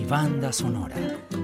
banda sonora.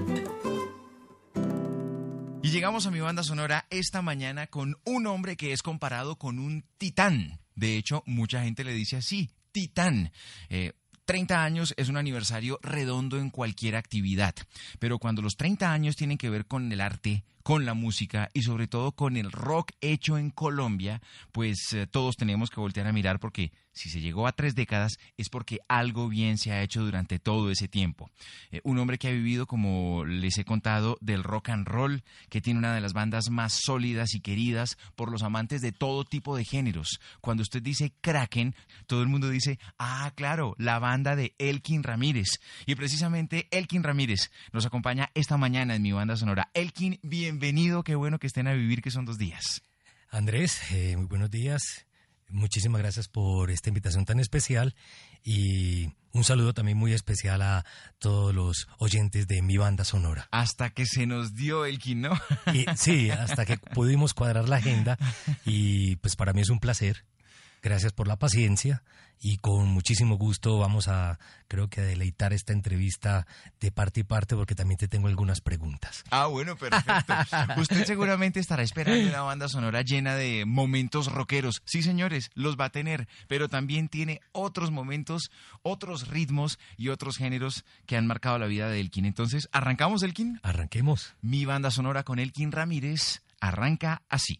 Y llegamos a mi banda sonora esta mañana con un hombre que es comparado con un titán. De hecho, mucha gente le dice así, titán. 30 años es un aniversario redondo en cualquier actividad, pero cuando los 30 años tienen que ver con el arte, con la música y sobre todo con el rock hecho en Colombia, pues todos tenemos que voltear a mirar porque si se llegó a 3 décadas es porque algo bien se ha hecho durante todo ese tiempo. Un hombre que ha vivido, como les he contado, del rock and roll, que tiene una de las bandas más sólidas y queridas por los amantes de todo tipo de géneros. Cuando usted dice Kraken, todo el mundo dice, ah, claro, la banda de Elkin Ramírez. Y precisamente Elkin Ramírez nos acompaña esta mañana en mi banda sonora. Elkin, bienvenido, qué bueno que estén a vivir, que son 2 días. Andrés, muy buenos días. Muchísimas gracias por esta invitación tan especial y un saludo también muy especial a todos los oyentes de mi banda sonora. Hasta que se nos dio Elkin, ¿no? Y, sí, hasta que pudimos cuadrar la agenda y pues para mí es un placer. Gracias por la paciencia y con muchísimo gusto vamos a, creo que, a deleitar esta entrevista de parte y parte porque también te tengo algunas preguntas. Ah, bueno, perfecto. Usted seguramente estará esperando una banda sonora llena de momentos rockeros. Sí, señores, los va a tener, pero también tiene otros momentos, otros ritmos y otros géneros que han marcado la vida de Elkin. Entonces, ¿arrancamos, Elkin? Arranquemos. Mi banda sonora con Elkin Ramírez arranca así.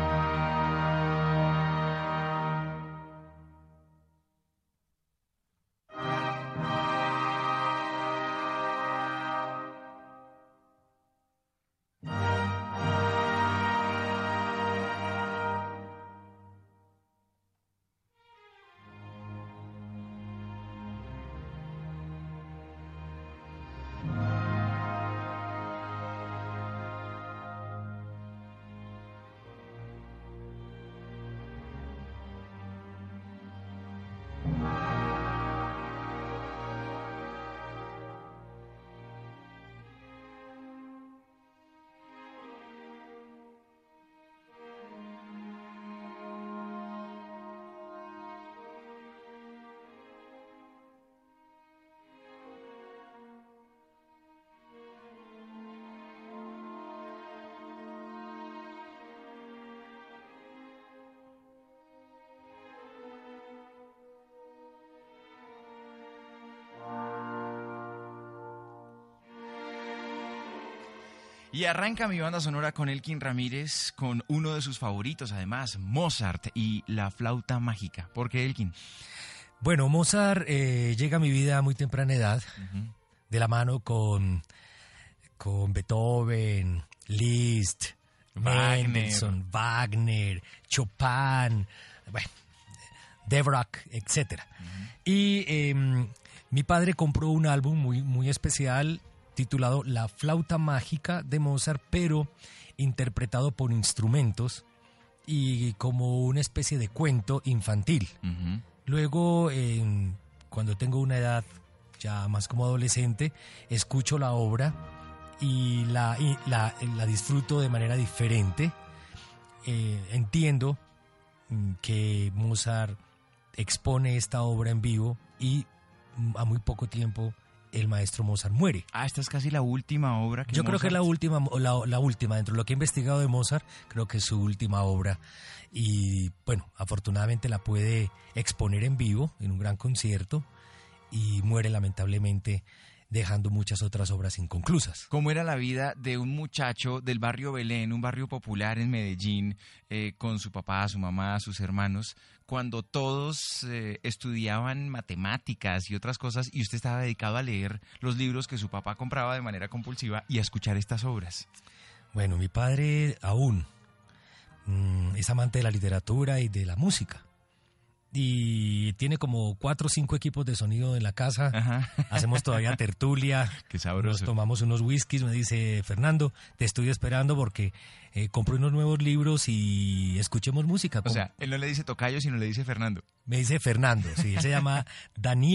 Y arranca mi banda sonora con Elkin Ramírez, con uno de sus favoritos, además, Mozart y la flauta mágica. ¿Por qué, Elkin? Bueno, Mozart llega a mi vida a muy temprana edad, de la mano con Beethoven, Liszt, Mendelssohn, Wagner, Chopin, bueno, Dvorak, etc. Y mi padre compró un álbum muy especial titulado La flauta mágica de Mozart, pero interpretado por instrumentos y como una especie de cuento infantil. Luego, cuando tengo una edad ya más como adolescente, escucho la obra y la disfruto de manera diferente. Entiendo que Mozart expone esta obra en vivo y a muy poco tiempo el maestro Mozart muere. Ah, esta es casi la última obra que Yo creo que es la última, dentro de lo que he investigado de Mozart, creo que es su última obra. Y bueno, afortunadamente la puede exponer en vivo, en un gran concierto, y muere lamentablemente dejando muchas otras obras inconclusas. ¿Cómo era la vida de un muchacho del barrio Belén, un barrio popular en Medellín, con su papá, su mamá, sus hermanos, cuando todos estudiaban matemáticas y otras cosas y usted estaba dedicado a leer los libros que su papá compraba de manera compulsiva y a escuchar estas obras? Bueno, mi padre aún es amante de la literatura y de la música. Y tiene como 4 o 5 equipos de sonido en la casa. Ajá. Hacemos todavía tertulia. Qué sabroso. Nos tomamos unos whiskies. Me dice, Fernando, te estoy esperando porque compré unos nuevos libros y escuchemos música. O sea, él no le dice tocayo, sino le dice Fernando. Me dice Fernando, sí. Él se llama Daniel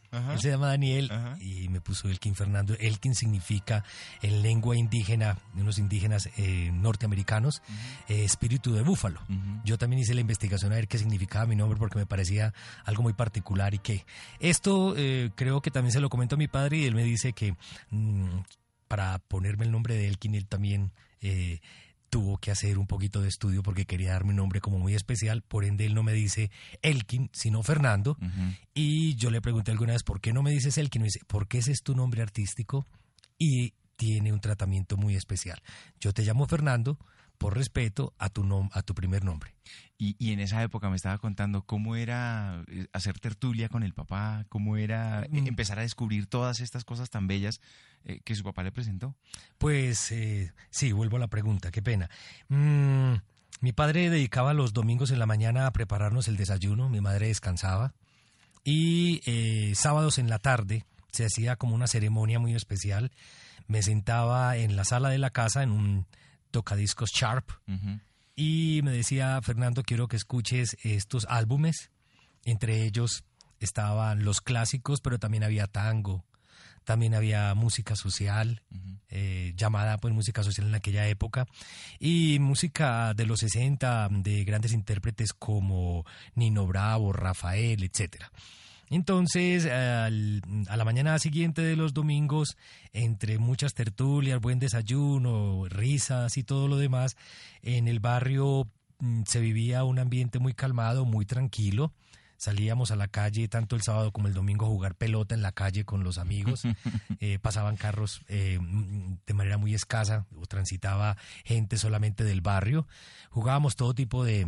Ajá. Él se llama Daniel. Ajá. Y me puso Elkin Fernando. Elkin significa en lengua indígena, de unos indígenas norteamericanos, espíritu de búfalo. Yo también hice la investigación a ver qué significaba mi nombre porque me parecía algo muy particular y que esto creo que también se lo comento a mi padre y él me dice que para ponerme el nombre de Elkin él también tuvo que hacer un poquito de estudio porque quería darme un nombre como muy especial, por ende él no me dice Elkin, sino Fernando. Y yo le pregunté alguna vez, ¿por qué no me dices Elkin? Me dice, porque ese es tu nombre artístico y tiene un tratamiento muy especial. Yo te llamo Fernando por respeto a tu primer nombre. Y en esa época me estaba contando cómo era hacer tertulia con el papá, cómo era empezar a descubrir todas estas cosas tan bellas que su papá le presentó. Pues sí, vuelvo a la pregunta, qué pena. Mi padre dedicaba los domingos en la mañana a prepararnos el desayuno, mi madre descansaba y sábados en la tarde se hacía como una ceremonia muy especial. Me sentaba en la sala de la casa en un tocadiscos Sharp y me decía, Fernando, quiero que escuches estos álbumes. Entre ellos estaban los clásicos, pero también había tango, también había música social, llamada pues música social en aquella época, y música de los 60 de grandes intérpretes como Nino Bravo, Rafael, etcétera. Entonces, a la mañana siguiente de los domingos, entre muchas tertulias, buen desayuno, risas y todo lo demás, en el barrio se vivía un ambiente muy calmado, muy tranquilo. Salíamos a la calle tanto el sábado como el domingo a jugar pelota en la calle con los amigos. Pasaban carros de manera muy escasa, o transitaba gente solamente del barrio. Jugábamos todo tipo de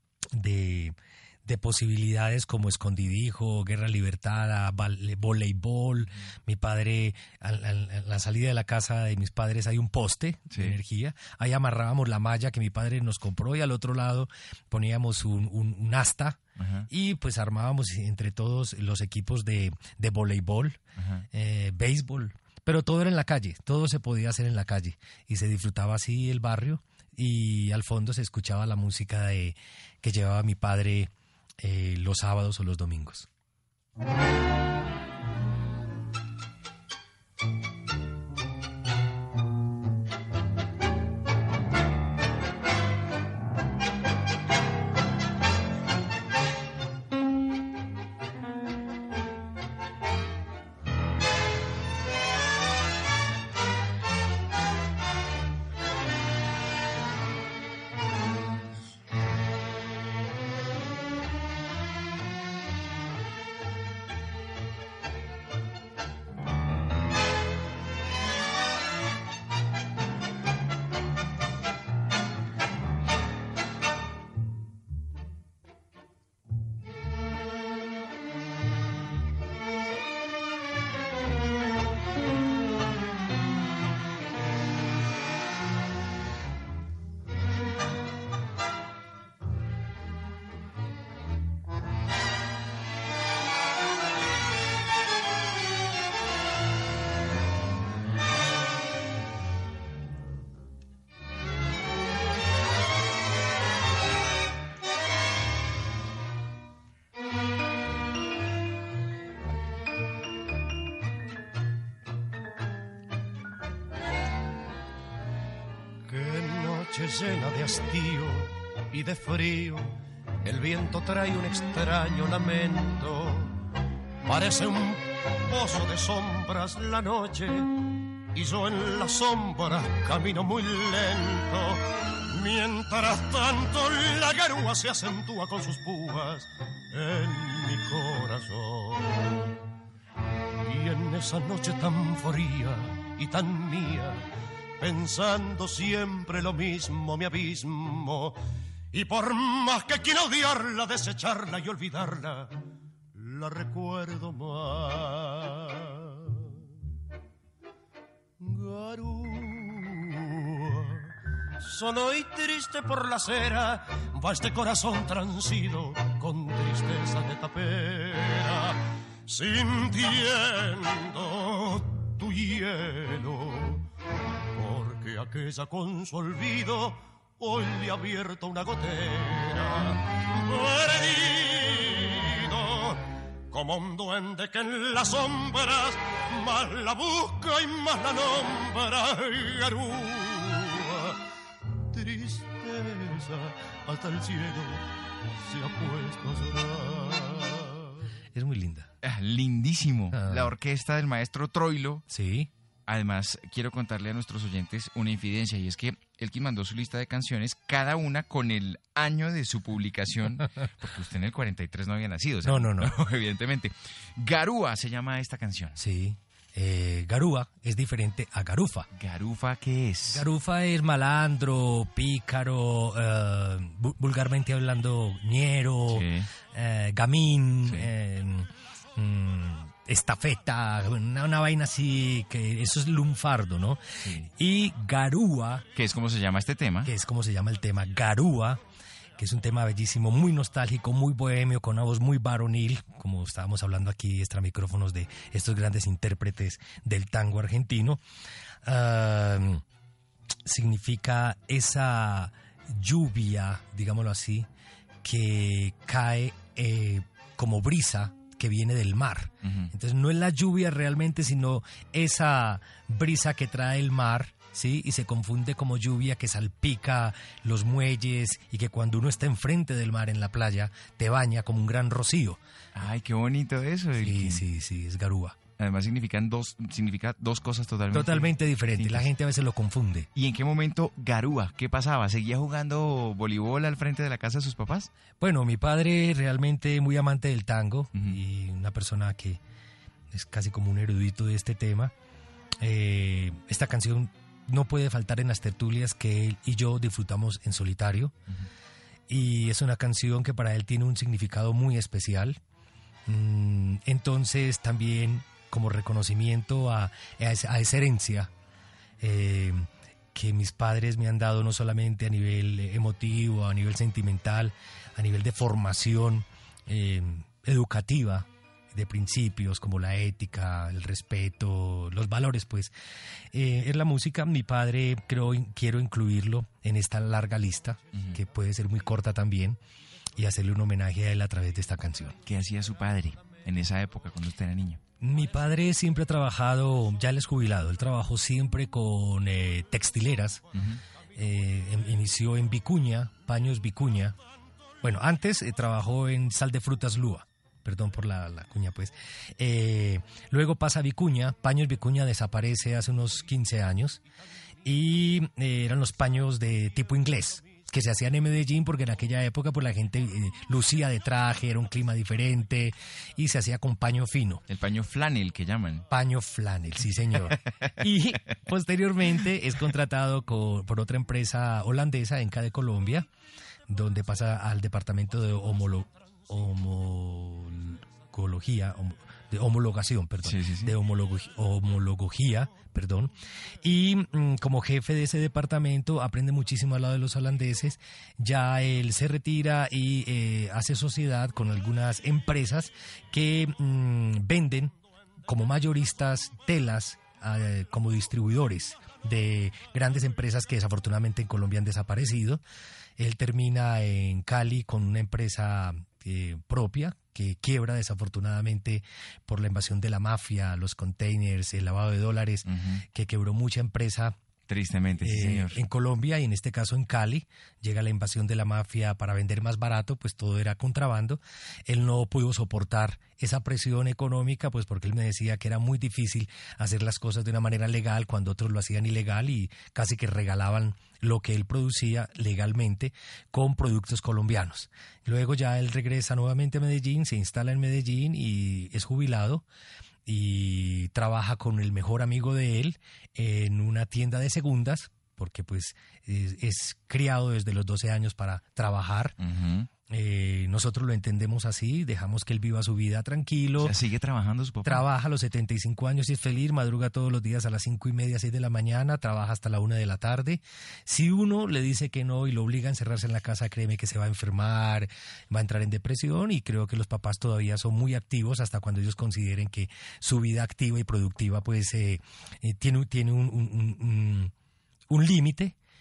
posibilidades como escondidijo, guerra libertada, voleibol. Mi padre, a la salida de la casa de mis padres hay un poste de energía. Ahí amarrábamos la malla que mi padre nos compró y al otro lado poníamos un asta. Y pues armábamos entre todos los equipos de voleibol, béisbol. Pero todo era en la calle, todo se podía hacer en la calle. Y se disfrutaba así el barrio y al fondo se escuchaba la música que llevaba mi padre los sábados o los domingos. Llena de hastío y de frío, el viento trae un extraño lamento. Parece un pozo de sombras la noche y yo en la sombra camino muy lento. Mientras tanto la garúa se acentúa con sus púas en mi corazón. Y en esa noche tan fría y tan mía, pensando siempre lo mismo, me abismo. Y por más que quiera odiarla, desecharla y olvidarla, la recuerdo más. Garúa, solo y triste por la acera, va este corazón transido con tristeza de tapera, sintiendo tu hielo. Que aquella con su olvido hoy le ha abierto una gotera. Perdido como un duende que en las sombras más la busca y más la nombra. Garúa, tristeza, hasta el cielo se ha puesto a llorar. Es muy linda. Lindísimo. La orquesta del maestro Troilo. Sí. Además, quiero contarle a nuestros oyentes una infidencia, y es que Elkin mandó su lista de canciones, cada una con el año de su publicación, porque usted en el 43 no había nacido. O sea, No. Evidentemente. Garúa se llama esta canción. Sí. Garúa es diferente a garufa. ¿Garufa qué es? Garufa es malandro, pícaro, vulgarmente hablando, ñero, Sí. gamín, Sí. estafeta, una vaina así, que eso es lunfardo, ¿no? Sí. Y garúa, ¿Qué es como se llama este tema? que es como se llama el tema, garúa, que es un tema bellísimo, muy nostálgico, muy bohemio, con una voz muy varonil, como estábamos hablando aquí extra micrófonos de estos grandes intérpretes del tango argentino. Significa esa lluvia, digámoslo así, que cae como brisa que viene del mar. Ujú. Entonces no es la lluvia realmente, sino esa brisa que trae el mar, ¿sí? Y se confunde como lluvia que salpica los muelles y que cuando uno está enfrente del mar en la playa te baña como un gran rocío. Ay, qué bonito eso, Elkin. Sí, es garúa. Además significa dos cosas Totalmente diferente. La distintas. gente a veces lo confunde. ¿Y en qué momento Garúa? ¿Qué pasaba? ¿Seguía jugando voleibol al frente de la casa de sus papás? Bueno, mi padre realmente muy amante del tango Ujú. y una persona que es casi como un erudito de este tema. Esta canción no puede faltar en las tertulias que él y yo disfrutamos en solitario. Y es una canción que para él tiene un significado muy especial. Entonces también como reconocimiento a esa herencia que mis padres me han dado, no solamente a nivel emotivo, a nivel sentimental, a nivel de formación educativa, de principios como la ética, el respeto, los valores, pues. En la música, mi padre quiero incluirlo en esta larga lista, que puede ser muy corta también, y hacerle un homenaje a él a través de esta canción. ¿Qué hacía su padre en esa época cuando usted era niño? Mi padre siempre ha trabajado, ya él es jubilado, él trabajó siempre con textileras. Inició en Vicuña, Paños Vicuña. Bueno, antes trabajó en Sal de Frutas Lúa. Perdón por la cuña, pues. Luego pasa a Vicuña. Paños Vicuña desaparece hace unos 15 años. Y eran los paños de tipo inglés, que se hacían en Medellín porque en aquella época pues la gente lucía de traje, era un clima diferente y se hacía con paño fino. El paño flannel que llaman. Paño flannel, sí señor. Y posteriormente es contratado por otra empresa holandesa, Enca de Colombia, donde pasa al departamento de homologación, perdón, Sí. de homología, perdón, y como jefe de ese departamento aprende muchísimo al lado de los holandeses. Ya él se retira y hace sociedad con algunas empresas que venden como mayoristas telas como distribuidores de grandes empresas que desafortunadamente en Colombia han desaparecido. Él termina en Cali con una empresa propia que quiebra desafortunadamente por la invasión de la mafia, los containers, el lavado de dólares, que quebró mucha empresa. Tristemente, sí, señor. En Colombia y en este caso en Cali, llega la invasión de la mafia para vender más barato, pues todo era contrabando. Él no pudo soportar esa presión económica, pues porque él me decía que era muy difícil hacer las cosas de una manera legal cuando otros lo hacían ilegal y casi que regalaban lo que él producía legalmente con productos colombianos. Luego ya él regresa nuevamente a Medellín, se instala en Medellín y es jubilado. Y trabaja con el mejor amigo de él en una tienda de segundas, porque pues es criado desde los 12 años para trabajar. Nosotros lo entendemos así, dejamos que él viva su vida tranquilo. O sea, ¿sigue trabajando su papá? Trabaja a los 75 años y es feliz, madruga todos los días a las 5:30, 6 de la mañana, trabaja hasta la 1 de la tarde. Si uno le dice que no y lo obliga a encerrarse en la casa, créeme que se va a enfermar, va a entrar en depresión, y creo que los papás todavía son muy activos hasta cuando ellos consideren que su vida activa y productiva pues tiene un límite.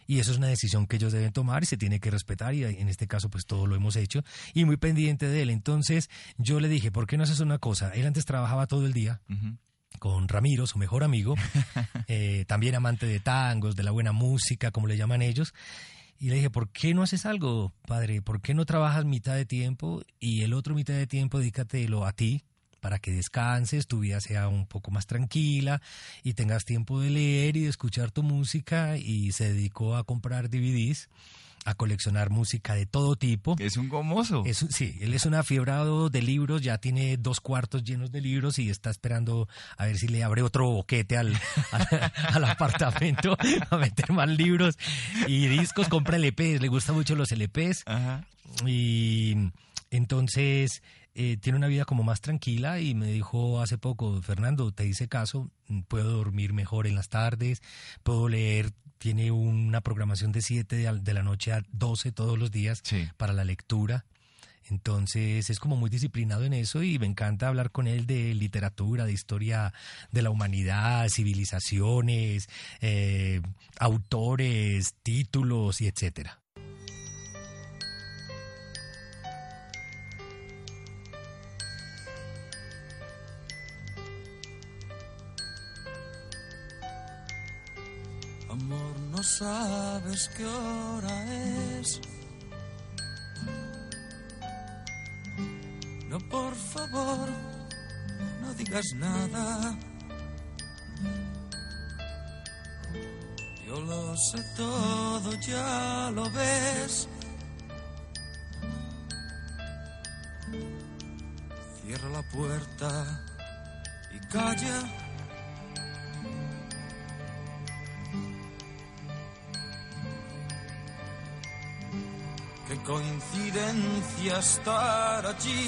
y eso es una decisión que ellos deben tomar y se tiene que respetar, y en este caso pues todo lo hemos hecho y muy pendiente de él. Entonces yo le dije, ¿por qué no haces una cosa? Él antes trabajaba todo el día con Ramiro, su mejor amigo, también amante de tangos, de la buena música, como le llaman ellos. Y le dije, ¿por qué no haces algo, padre? ¿Por qué no trabajas mitad de tiempo y el otro mitad de tiempo dedícatelo a ti, para que descanses, tu vida sea un poco más tranquila y tengas tiempo de leer y de escuchar tu música? Y se dedicó a comprar DVDs, a coleccionar música de todo tipo. Es un gomoso. Sí, él es un afiebrado de libros, ya tiene 2 cuartos llenos de libros y está esperando a ver si le abre otro boquete al apartamento a meter más libros y discos. Compra LPs, le gustan mucho los LPs. Ajá. Y entonces tiene una vida como más tranquila y me dijo hace poco, Fernando, te hice caso, puedo dormir mejor en las tardes, puedo leer. Tiene una programación de 7 de la noche a 12 todos los días para la lectura. Entonces es como muy disciplinado en eso y me encanta hablar con él de literatura, de historia de la humanidad, civilizaciones, autores, títulos y etcétera. Amor, no sabes qué hora es. No, por favor, no digas nada. Yo lo sé todo, ya lo ves. Cierra la puerta y calla. Qué coincidencia estar allí,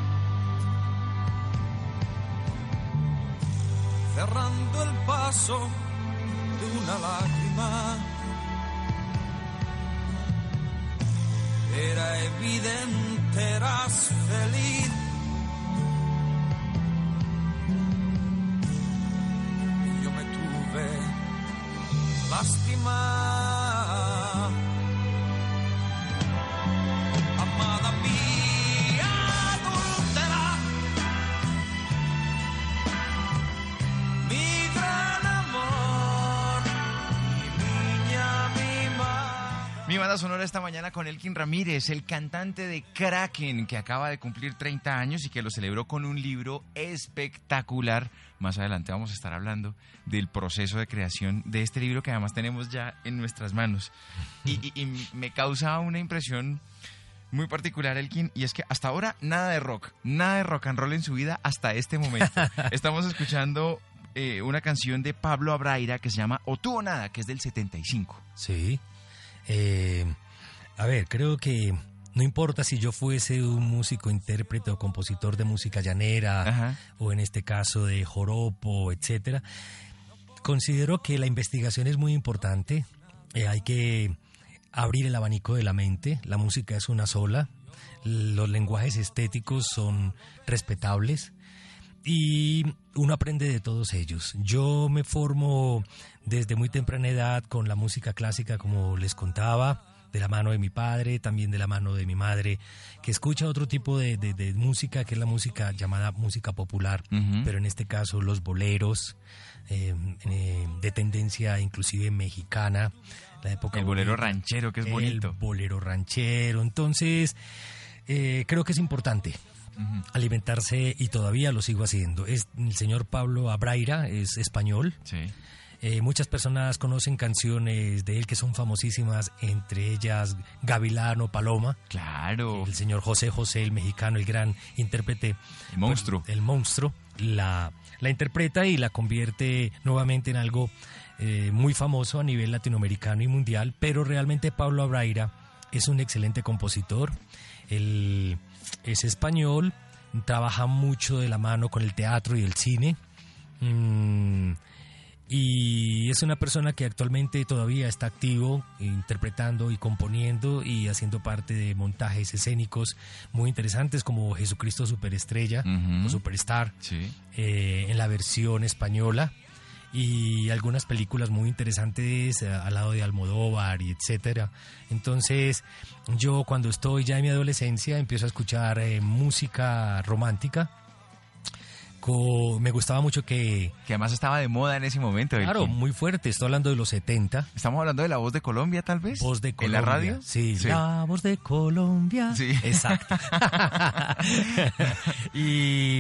cerrando el paso de una lágrima. Era evidente, eras feliz. Y yo me tuve lástima. Mi banda sonora esta mañana con Elkin Ramírez, el cantante de Kraken, que acaba de cumplir 30 años y que lo celebró con un libro espectacular. Más adelante vamos a estar hablando del proceso de creación de este libro que además tenemos ya en nuestras manos. Y me causa una impresión muy particular, Elkin, y es que hasta ahora nada de rock and roll en su vida hasta este momento. Estamos escuchando una canción de Pablo Abraira que se llama O tú o nada, que es del 75. Sí. A ver, creo que no importa si yo fuese un músico, intérprete o compositor de música llanera, o en este caso de joropo, etcétera. Considero que la investigación es muy importante. Hay que abrir el abanico de la mente. La música es una sola. Los lenguajes estéticos son respetables. Y uno aprende de todos ellos. Yo me formo desde muy temprana edad con la música clásica, como les contaba, de la mano de mi padre, también de la mano de mi madre, que escucha otro tipo de música, que es la música llamada música popular, pero en este caso los boleros, de tendencia inclusive mexicana. La época el bolero ranchero, que es bonito. El bolero ranchero. Entonces, creo que es importante alimentarse, y todavía lo sigo haciendo. El señor Pablo Abraira es español. Sí. Muchas personas conocen canciones de él que son famosísimas, entre ellas Gavilán o Paloma. Claro. El señor José José, el mexicano, el gran intérprete. El monstruo. Pues, el monstruo la interpreta y la convierte nuevamente en algo muy famoso a nivel latinoamericano y mundial. Pero realmente Pablo Abraira es un excelente compositor. Él es español, trabaja mucho de la mano con el teatro y el cine, y es una persona que actualmente todavía está activo, interpretando y componiendo y haciendo parte de montajes escénicos muy interesantes como Jesucristo Superestrella o Superstar, en la versión española. y algunas películas muy interesantes al lado de Almodóvar y etcétera. Entonces yo cuando estoy ya en mi adolescencia empiezo a escuchar música romántica. Me gustaba mucho que además estaba de moda en ese momento. Claro, muy fuerte. Estoy hablando de los 70. ¿Estamos hablando de La Voz de Colombia, tal vez? Voz de Colombia. ¿En la radio? Sí, La Voz de Colombia. Sí. Exacto. Y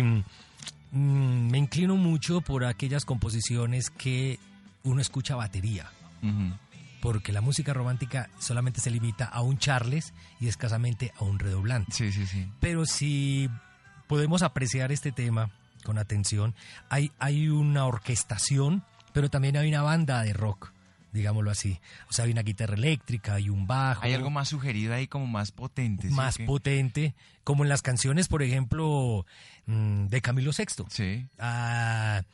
me inclino mucho por aquellas composiciones que uno escucha batería. Uh-huh. Porque la música romántica solamente se limita a un charles y escasamente a un redoblante. Sí, sí, sí. Pero si podemos apreciar este tema con atención, hay una orquestación, pero también hay una banda de rock, digámoslo así. O sea, hay una guitarra eléctrica, hay un bajo. Hay algo más sugerido ahí, como más potente. Más potente, como en las canciones, por ejemplo, de Camilo VI. Sí. Hay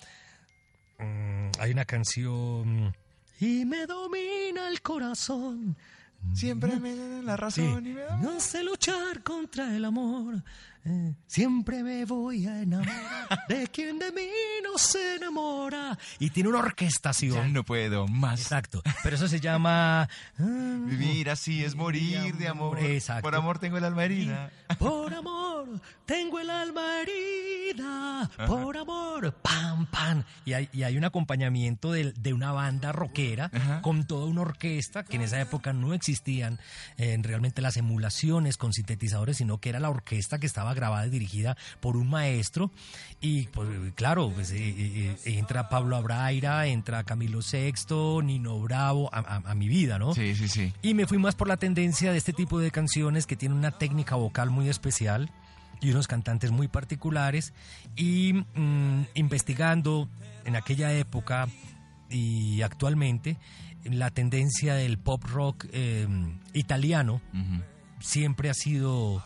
una canción... Y me domina el corazón. Siempre me da la razón. Sí. Y me da... No sé luchar contra el amor. Siempre me voy a enamorar de quien de mí no se enamora. Y tiene una orquestación. Ya no puedo más. Exacto. Pero eso se llama... Vivir así es morir de amor. Exacto. Por amor tengo el alma herida. Por amor tengo el alma herida. Ajá. Por amor, pam, pam. Y hay un acompañamiento de una banda rockera. Ajá. Con toda una orquesta, que en esa época no existían realmente las emulaciones con sintetizadores, sino que era la orquesta que estaba grabada y dirigida por un maestro. Y pues, claro, pues, entra Pablo Abraira, entra Camilo VI, Nino Bravo, a mi vida, ¿no? Sí, sí, sí. Y me fui más por la tendencia de este tipo de canciones que tienen una técnica vocal muy especial y unos cantantes muy particulares. Y investigando en aquella época y actualmente, la tendencia del pop rock italiano uh-huh. siempre ha sido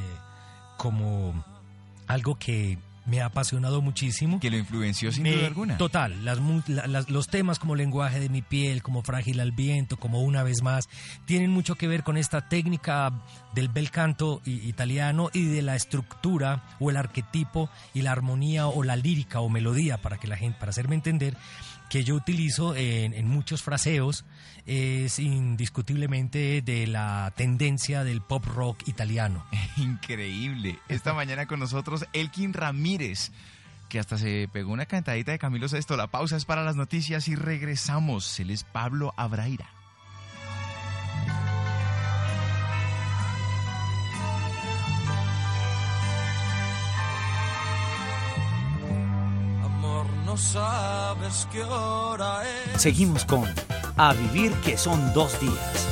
como algo que me ha apasionado muchísimo. Que lo influenció sin duda alguna. Total, los temas como Lenguaje de mi piel, como Frágil al viento, como Una vez más, tienen mucho que ver con esta técnica del bel canto italiano y de la estructura o el arquetipo y la armonía o la lírica o melodía, para hacerme entender, que yo utilizo en muchos fraseos. Es indiscutiblemente de la tendencia del pop rock italiano. Increíble. Esta mañana con nosotros Elkin Ramírez, que hasta se pegó una cantadita de Camilo VI. La pausa es para las noticias y regresamos. Él es Pablo Abraira. Sabes qué hora es. Seguimos con A Vivir, que son 2 días.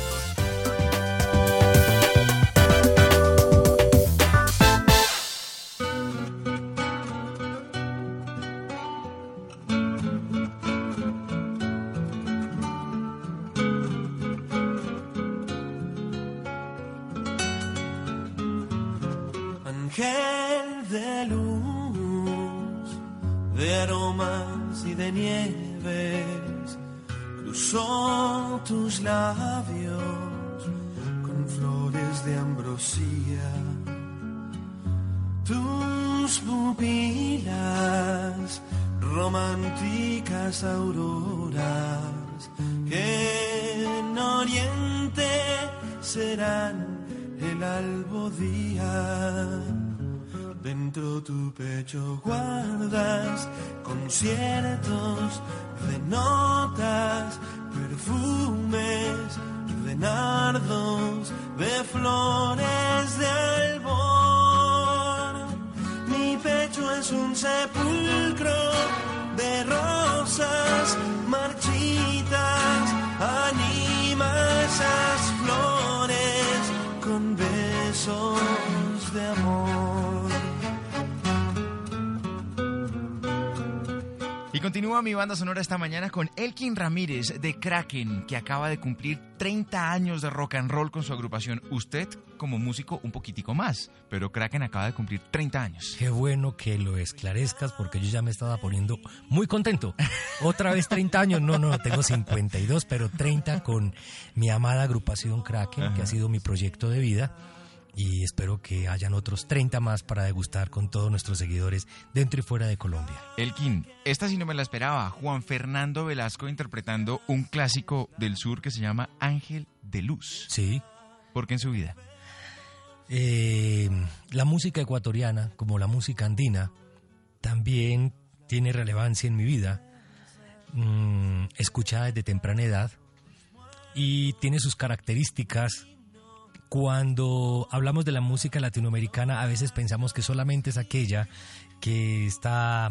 Ángel de luz, de aromas y de nieves, cruzó tus labios con flores de ambrosía. Tus pupilas, románticas auroras, que en oriente serán el albo día. Dentro tu pecho guardas conciertos de notas, perfumes de nardos, de flores de albor. Mi pecho es un sepulcro de rosas marchitas, anima esas flores con besos de amor. Y continúa mi banda sonora esta mañana con Elkin Ramírez de Kraken, que acaba de cumplir 30 años de rock and roll con su agrupación. Usted, como músico, un poquitico más, pero Kraken acaba de cumplir 30 años. Qué bueno que lo esclarezcas, porque yo ya me estaba poniendo muy contento. Otra vez 30 años, no, tengo 52, pero 30 con mi amada agrupación Kraken, que ha sido mi proyecto de vida. y espero que hayan otros 30 más para degustar con todos nuestros seguidores dentro y fuera de Colombia. Elkin, esta sí no me la esperaba. Juan Fernando Velasco interpretando un clásico del sur que se llama Ángel de Luz. Sí. ¿Por qué en su vida? La música ecuatoriana, como la música andina, también tiene relevancia en mi vida, escuchada desde temprana edad, y tiene sus características. Cuando hablamos de la música latinoamericana, a veces pensamos que solamente es aquella que está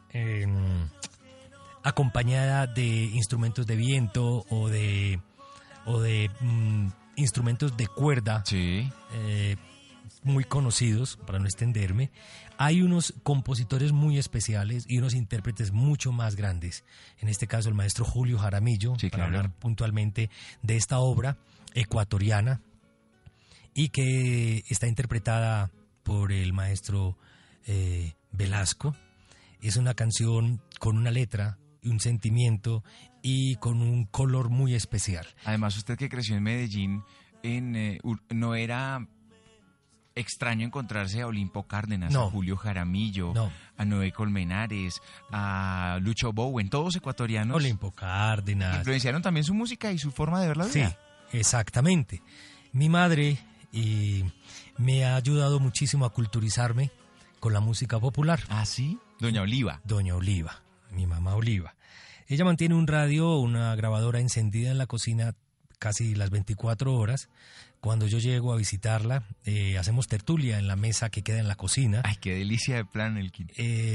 acompañada de instrumentos de viento o de instrumentos de cuerda, sí, muy conocidos, para no extenderme. Hay unos compositores muy especiales y unos intérpretes mucho más grandes. En este caso, el maestro Julio Jaramillo, sí, para claro, hablar puntualmente de esta obra ecuatoriana y que está interpretada por el maestro Velasco. Es una canción con una letra, un sentimiento y con un color muy especial. Además, usted que creció en Medellín, no era extraño encontrarse a Olimpo Cárdenas, no, a Julio Jaramillo, no, a Noé Colmenares, a Lucho Bowen, todos ecuatorianos. Olimpo Cárdenas. Influenciaron también su música y su forma de ver la vida. Sí, exactamente. Mi madre me ha ayudado muchísimo a culturizarme con la música popular. ¿Ah, sí? Doña Oliva. Doña Oliva, mi mamá Oliva. Ella mantiene un radio, una grabadora encendida en la cocina casi las 24 horas. Cuando yo llego a visitarla, hacemos tertulia en la mesa que queda en la cocina. Ay, qué delicia de plan, Elkin.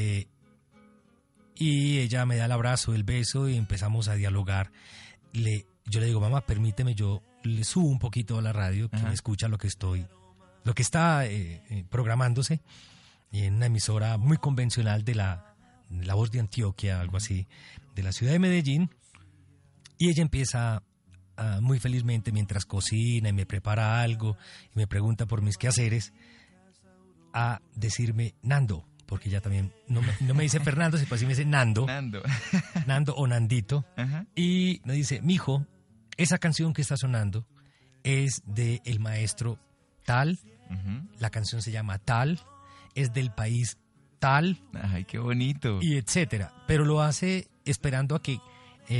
Y ella me da el abrazo, el beso y empezamos a dialogar. Yo le digo, mamá, permíteme, yo le subo un poquito a la radio, que me escucha lo que está programándose en una emisora muy convencional de la Voz de Antioquia, algo así, de la ciudad de Medellín. Y ella empieza muy felizmente, mientras cocina y me prepara algo y me pregunta por mis quehaceres, a decirme Nando, porque ella también no me dice Fernando, sino así me dice Nando. Nando o Nandito. Ajá. Y me dice, mijo, esa canción que está sonando es de el maestro tal, la canción se llama tal, es del país tal. Ay, qué bonito. Y etcétera. Pero lo hace esperando a que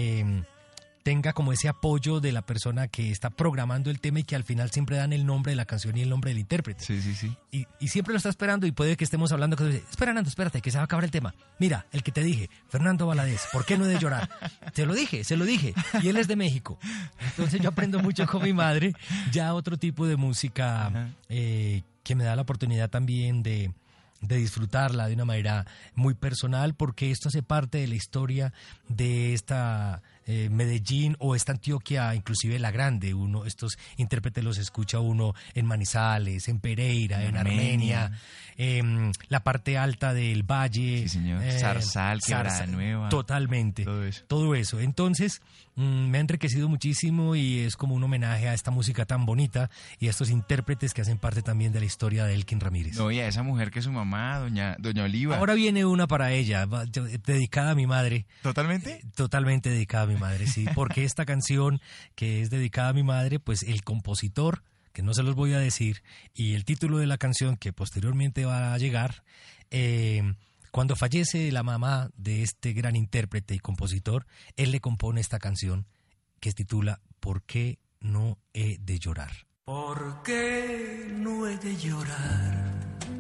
tenga como ese apoyo de la persona que está programando el tema y que al final siempre dan el nombre de la canción y el nombre del intérprete. Sí, sí, sí. Y siempre lo está esperando y puede que estemos hablando que dice, espera, Nando, espérate, que se va a acabar el tema. Mira, el que te dije, Fernando Valadez, ¿por qué no he de llorar? Se lo dije. Y él es de México. Entonces yo aprendo mucho con mi madre, ya otro tipo de música que me da la oportunidad también de disfrutarla de una manera muy personal, porque esto hace parte de la historia de esta Medellín o esta Antioquia, inclusive la grande. Estos intérpretes los escucha uno en Manizales, en Pereira, en Armenia, la parte alta del valle. Sí, señor. Zarzal, Quebrada Nueva. Totalmente. Todo eso. Entonces, me ha enriquecido muchísimo y es como un homenaje a esta música tan bonita y a estos intérpretes que hacen parte también de la historia de Elkin Ramírez. No, y a esa mujer que es su mamá, doña Oliva. Ahora viene una para ella, dedicada a mi madre. ¿Totalmente? Totalmente dedicada a mi madre, sí. Porque esta canción que es dedicada a mi madre, pues el compositor, que no se los voy a decir, y el título de la canción que posteriormente va a llegar, cuando fallece la mamá de este gran intérprete y compositor, él le compone esta canción que se titula ¿Por qué no he de llorar? ¿Por qué no he de llorar?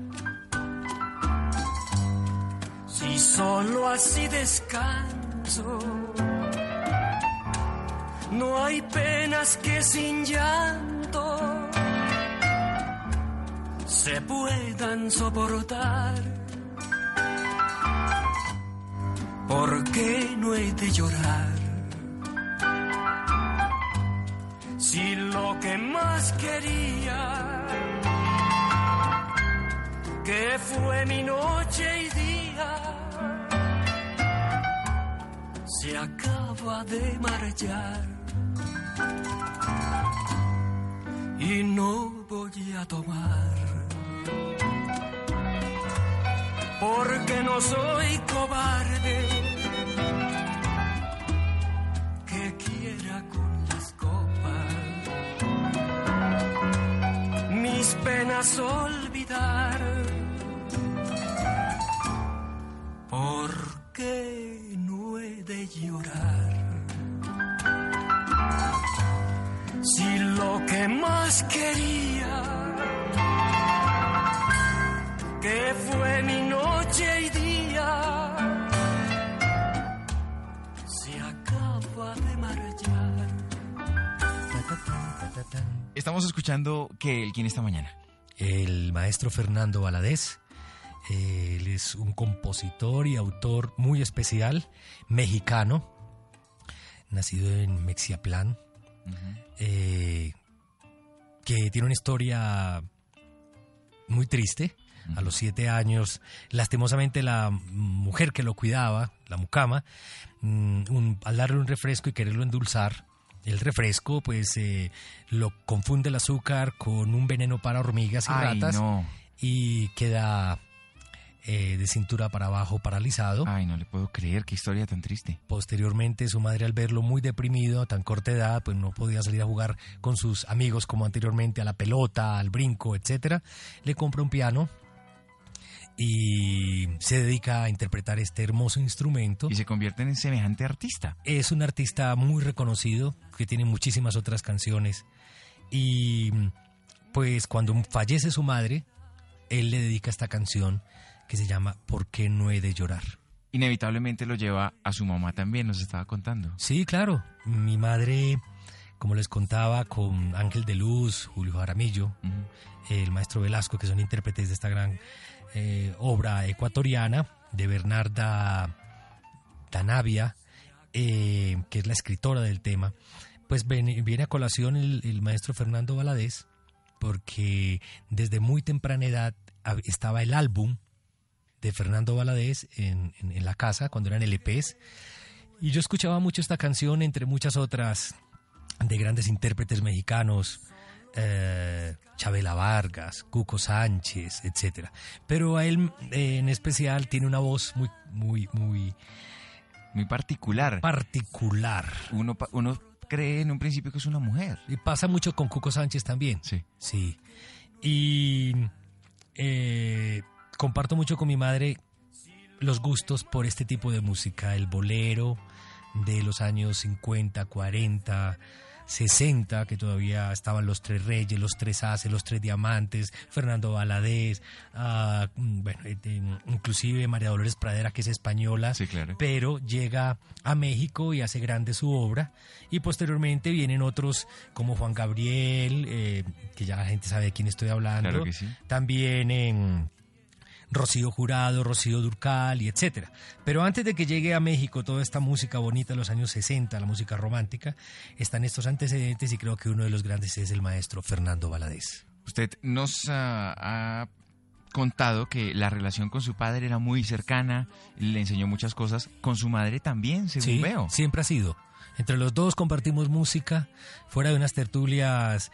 Si solo así descanso, no hay penas que sin llanto se puedan soportar. ¿Por qué no he de llorar? Si lo que más quería, que fue mi noche y día, se acaba de marchar y no voy a tomar, porque no soy cobarde que quiera con las copas mis mis penas olvidar. ¿Por qué no he de llorar? Si lo que más quería, que fue mi noche y día, se acaba de marchar. Estamos escuchando ¿quién esta mañana? El maestro Fernando Valadez. Él es un compositor y autor muy especial, mexicano, nacido en Mexiaplán, que tiene una historia muy triste. A los 7 años, lastimosamente la mujer que lo cuidaba, la mucama, al darle un refresco y quererlo endulzar, el refresco pues lo confunde el azúcar con un veneno para hormigas y ratas. No. Y queda de cintura para abajo paralizado. Ay, no le puedo creer, qué historia tan triste. Posteriormente, su madre, al verlo muy deprimido a tan corta edad, pues no podía salir a jugar con sus amigos como anteriormente, a la pelota, al brinco, etcétera, le compra un piano y se dedica a interpretar este hermoso instrumento. Y se convierte en semejante artista. Es un artista muy reconocido, que tiene muchísimas otras canciones. Y pues cuando fallece su madre, él le dedica esta canción que se llama ¿Por qué no he de llorar? Inevitablemente lo lleva a su mamá también, nos estaba contando. Sí, claro. Mi madre, como les contaba, con Ángel de Luz, Julio Jaramillo, el maestro Velasco, que son intérpretes de esta gran obra ecuatoriana de Bernarda Danavia, que es la escritora del tema, pues viene a colación el maestro Fernando Valadez, porque desde muy temprana edad estaba el álbum de Fernando Valadez en la casa, cuando eran LPs, y yo escuchaba mucho esta canción, entre muchas otras, de grandes intérpretes mexicanos, Chabela Vargas, Cuco Sánchez, etcétera. Pero a él en especial tiene una voz muy particular. Uno cree en un principio que es una mujer. Y pasa mucho con Cuco Sánchez también. Sí. Y comparto mucho con mi madre los gustos por este tipo de música, el bolero de los años 50, 40, 60, que todavía estaban los Tres Reyes, los Tres Haces, los Tres Diamantes, Fernando Valadez, inclusive María Dolores Pradera, que es española, sí, claro, pero llega a México y hace grande su obra, y posteriormente vienen otros como Juan Gabriel, que ya la gente sabe de quién estoy hablando, claro que sí. También en Rocío Jurado, Rocío Dúrcal y etcétera. Pero antes de que llegue a México toda esta música bonita de los años 60, la música romántica, están estos antecedentes, y creo que uno de los grandes es el maestro Fernando Valadez. Usted nos ha contado que la relación con su padre era muy cercana, le enseñó muchas cosas, con su madre también, según veo. Siempre ha sido. Entre los dos compartimos música, fuera de unas tertulias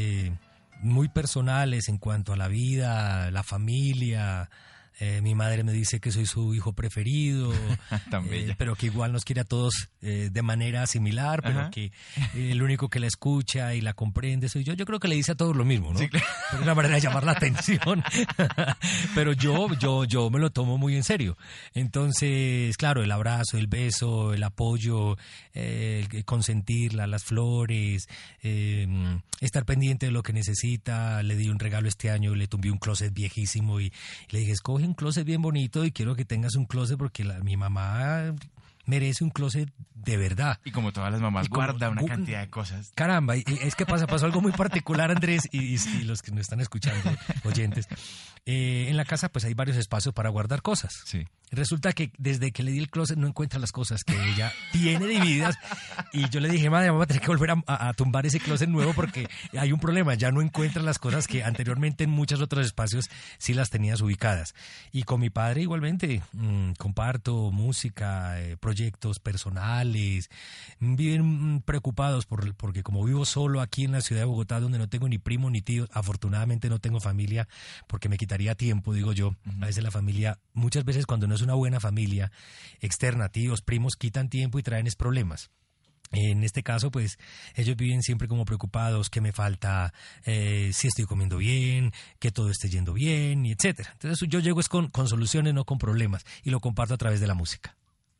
muy personales en cuanto a la vida, la familia. Mi madre me dice que soy su hijo preferido, pero que igual nos quiere a todos de manera similar, pero Ajá. que el único que la escucha y la comprende soy yo. Yo creo que le dice a todos lo mismo, ¿no? Sí, claro. Pero es una manera de llamar la atención. Pero yo me lo tomo muy en serio. Entonces, claro, el abrazo, el beso, el apoyo, el consentirla, las flores, estar pendiente de lo que necesita. Le di un regalo este año, le tumbé un closet viejísimo y le dije, escoge un closet bien bonito y quiero que tengas un closet porque mi mamá merece un closet de verdad. Y como todas las mamás, guarda una cantidad de cosas. Caramba, y es que pasó algo muy particular, Andrés, y los que nos están escuchando, oyentes. En la casa pues hay varios espacios para guardar cosas. Sí. Resulta que desde que le di el closet no encuentra las cosas que ella tiene divididas, y yo le dije, madre, vamos a tener que volver a tumbar ese closet nuevo porque hay un problema, ya no encuentra las cosas que anteriormente en muchos otros espacios sí las tenías ubicadas. Y con mi padre igualmente comparto música, proyectos personales. Viven preocupados porque como vivo solo aquí en la ciudad de Bogotá, donde no tengo ni primo ni tío, afortunadamente no tengo familia porque me quitaría tiempo, digo yo. A veces la familia, muchas veces cuando no es una buena familia externa, tíos, primos, quitan tiempo y traen problemas. En este caso, pues, ellos viven siempre como preocupados, qué me falta, si estoy comiendo bien, que todo esté yendo bien, y etcétera. Entonces yo llego es con soluciones, no con problemas, y lo comparto a través de la música.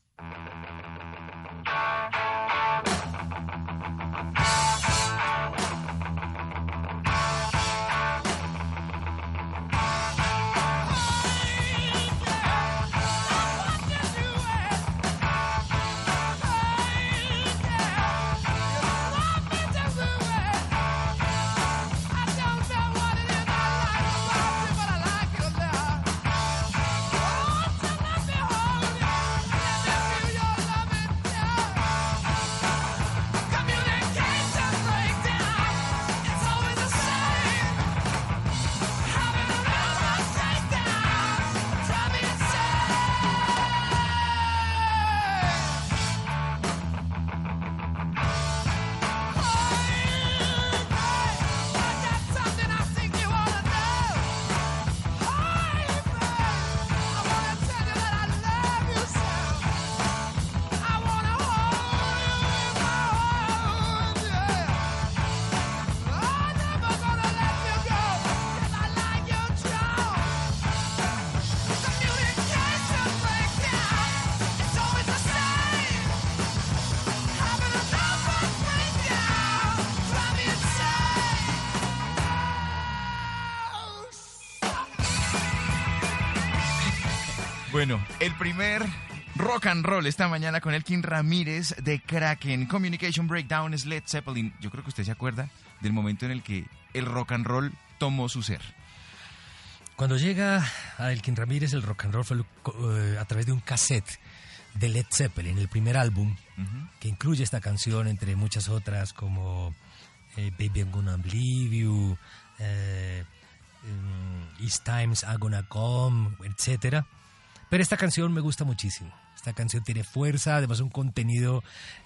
Bueno, el primer rock and roll esta mañana con Elkin Ramírez de Kraken. Communication Breakdown es Led Zeppelin. Yo creo que usted se acuerda del momento en el que el rock and roll tomó su ser. Cuando llega a Elkin Ramírez, el rock and roll fue a través de un cassette de Led Zeppelin, el primer álbum, que incluye esta canción, entre muchas otras, como Baby I'm Gonna Leave You, Each Times I'm Gonna Come, etcétera. Pero esta canción me gusta muchísimo. Esta canción tiene fuerza, además un contenido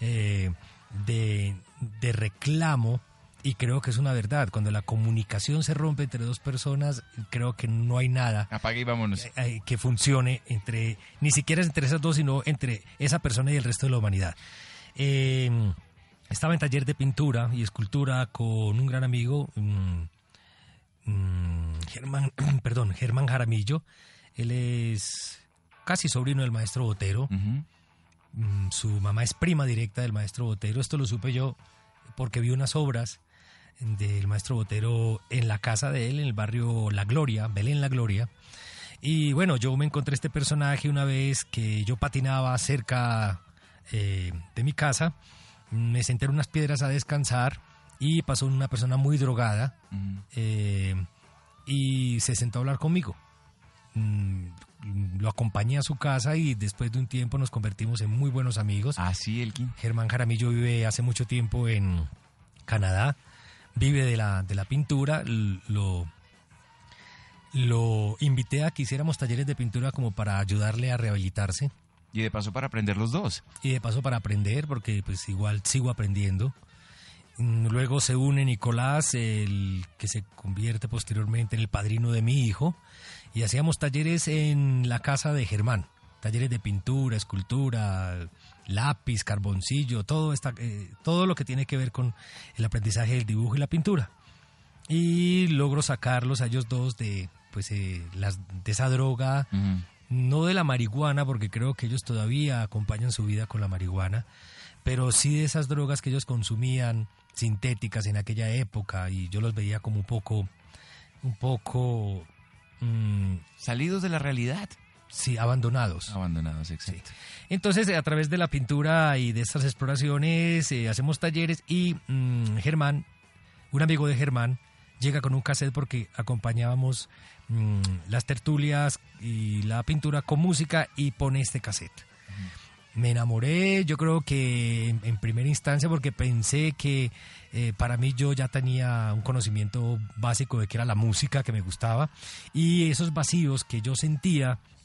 de reclamo, y creo que es una verdad. Cuando la comunicación se rompe entre dos personas, creo que no hay nada Apague y vámonos. Que funcione ni siquiera entre esas dos, sino entre esa persona y el resto de la humanidad. Estaba en taller de pintura y escultura con un gran amigo, Germán Jaramillo. Él es casi sobrino del maestro Botero. Su mamá es prima directa del maestro Botero. Esto lo supe yo porque vi unas obras del maestro Botero en la casa de él, en el barrio La Gloria, Belén La Gloria. Y bueno, yo me encontré este personaje una vez que yo patinaba cerca de mi casa. Me senté en unas piedras a descansar y pasó una persona muy drogada y se sentó a hablar conmigo. Lo acompañé a su casa y después de un tiempo nos convertimos en muy buenos amigos. Ah, sí, Elkin. Germán Jaramillo vive hace mucho tiempo en Canadá, vive de la pintura. Lo invité a que hiciéramos talleres de pintura como para ayudarle a rehabilitarse. Y de paso para aprender los dos. Y de paso para aprender, porque pues igual sigo aprendiendo. Luego se une Nicolás, el que se convierte posteriormente en el padrino de mi hijo, y hacíamos talleres en la casa de Germán, talleres de pintura, escultura, lápiz, carboncillo, todo lo que tiene que ver con el aprendizaje del dibujo y la pintura. Y logro sacarlos a ellos dos de esa droga, no de la marihuana, porque creo que ellos todavía acompañan su vida con la marihuana, pero sí de esas drogas que ellos consumían sintéticas en aquella época, y yo los veía como un poco salidos de la realidad. Sí, abandonados. Abandonados, exacto. Sí. Entonces, a través de la pintura y de estas exploraciones, hacemos talleres, y Germán, un amigo de Germán, llega con un cassette porque acompañábamos las tertulias y la pintura con música, y pone este cassette. Me enamoré, yo creo que en primera instancia, porque pensé que para mí yo ya tenía un conocimiento básico de qué era la música que me gustaba, y esos vacíos que yo sentía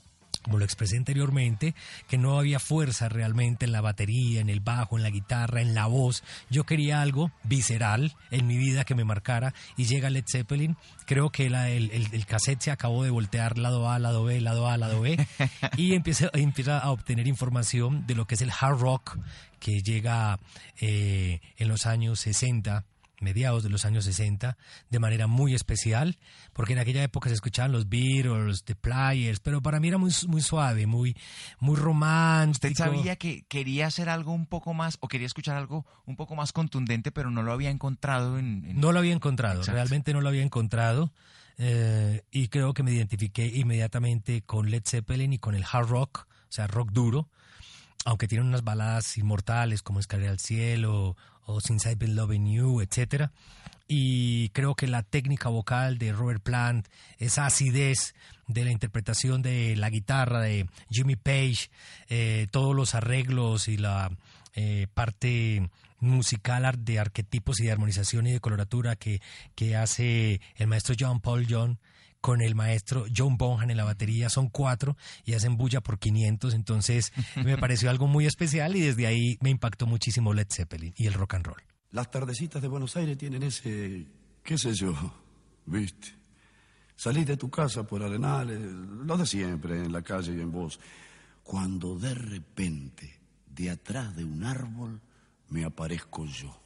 como lo expresé anteriormente, que no había fuerza realmente en la batería, en el bajo, en la guitarra, en la voz. Yo quería algo visceral en mi vida que me marcara, y llega Led Zeppelin. Creo que el cassette se acabó de voltear lado A, lado B, lado A, lado B, y empieza a obtener información de lo que es el hard rock, que llega en los años 60, mediados de los años 60, de manera muy especial, porque en aquella época se escuchaban los Beatles, The Players, pero para mí era muy, muy suave, muy romántico. ¿Usted sabía que quería hacer algo un poco más, o quería escuchar algo un poco más contundente, pero no lo había encontrado No lo había encontrado, Exacto. Realmente no lo había encontrado, y creo que me identifiqué inmediatamente con Led Zeppelin y con el hard rock, o sea, rock duro, aunque tienen unas baladas inmortales como Escalera al Cielo o Since I've Been Loving You, etcétera. Y creo que la técnica vocal de Robert Plant, esa acidez de la interpretación de la guitarra de Jimmy Page, todos los arreglos y la parte musical de arquetipos y de armonización y de coloratura que hace el maestro John Paul Jones con el maestro John Bonham en la batería, son 4 y hacen bulla por 500, entonces me pareció algo muy especial, y desde ahí me impactó muchísimo Led Zeppelin y el rock and roll. Las tardecitas de Buenos Aires tienen ese, qué sé yo, ¿viste? Salís de tu casa por Arenales, lo de siempre, en la calle y en vos, cuando de repente, de atrás de un árbol, me aparezco yo.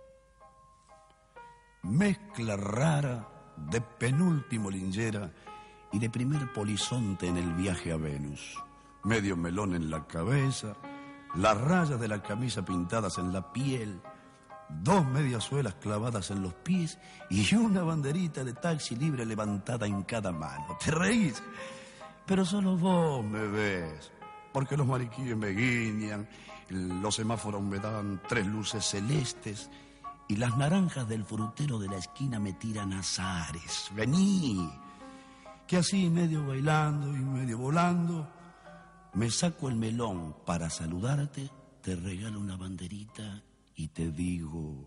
Mezcla rara de penúltimo Lingera y de primer polizonte en el viaje a Venus. Medio melón en la cabeza, las rayas de la camisa pintadas en la piel, 2 mediasuelas clavadas en los pies y una banderita de taxi libre levantada en cada mano. ¿Te reís? Pero solo vos me ves, porque los mariquíes me guiñan, los semáforos me dan 3 luces celestes y las naranjas del frutero de la esquina me tiran azares. Vení, que así medio bailando y medio volando, me saco el melón para saludarte, te regalo una banderita y te digo: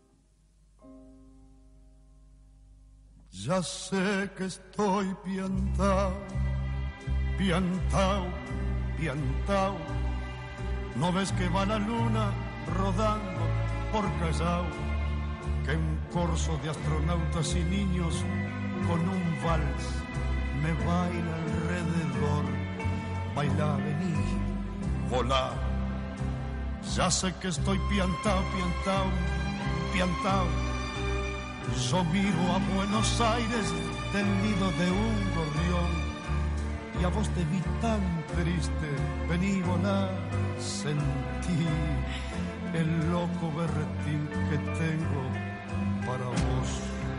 ya sé que estoy piantao, piantao, piantao. ¿No ves que va la luna rodando por Callao? Que un corso de astronautas y niños con un vals me baila alrededor. Baila, vení, volá. Ya sé que estoy piantao, piantao, piantao. Yo miro a Buenos Aires del nido de un gorrión y a vos te vi tan triste. Vení, volá, sentí el loco berretín que tengo para vos.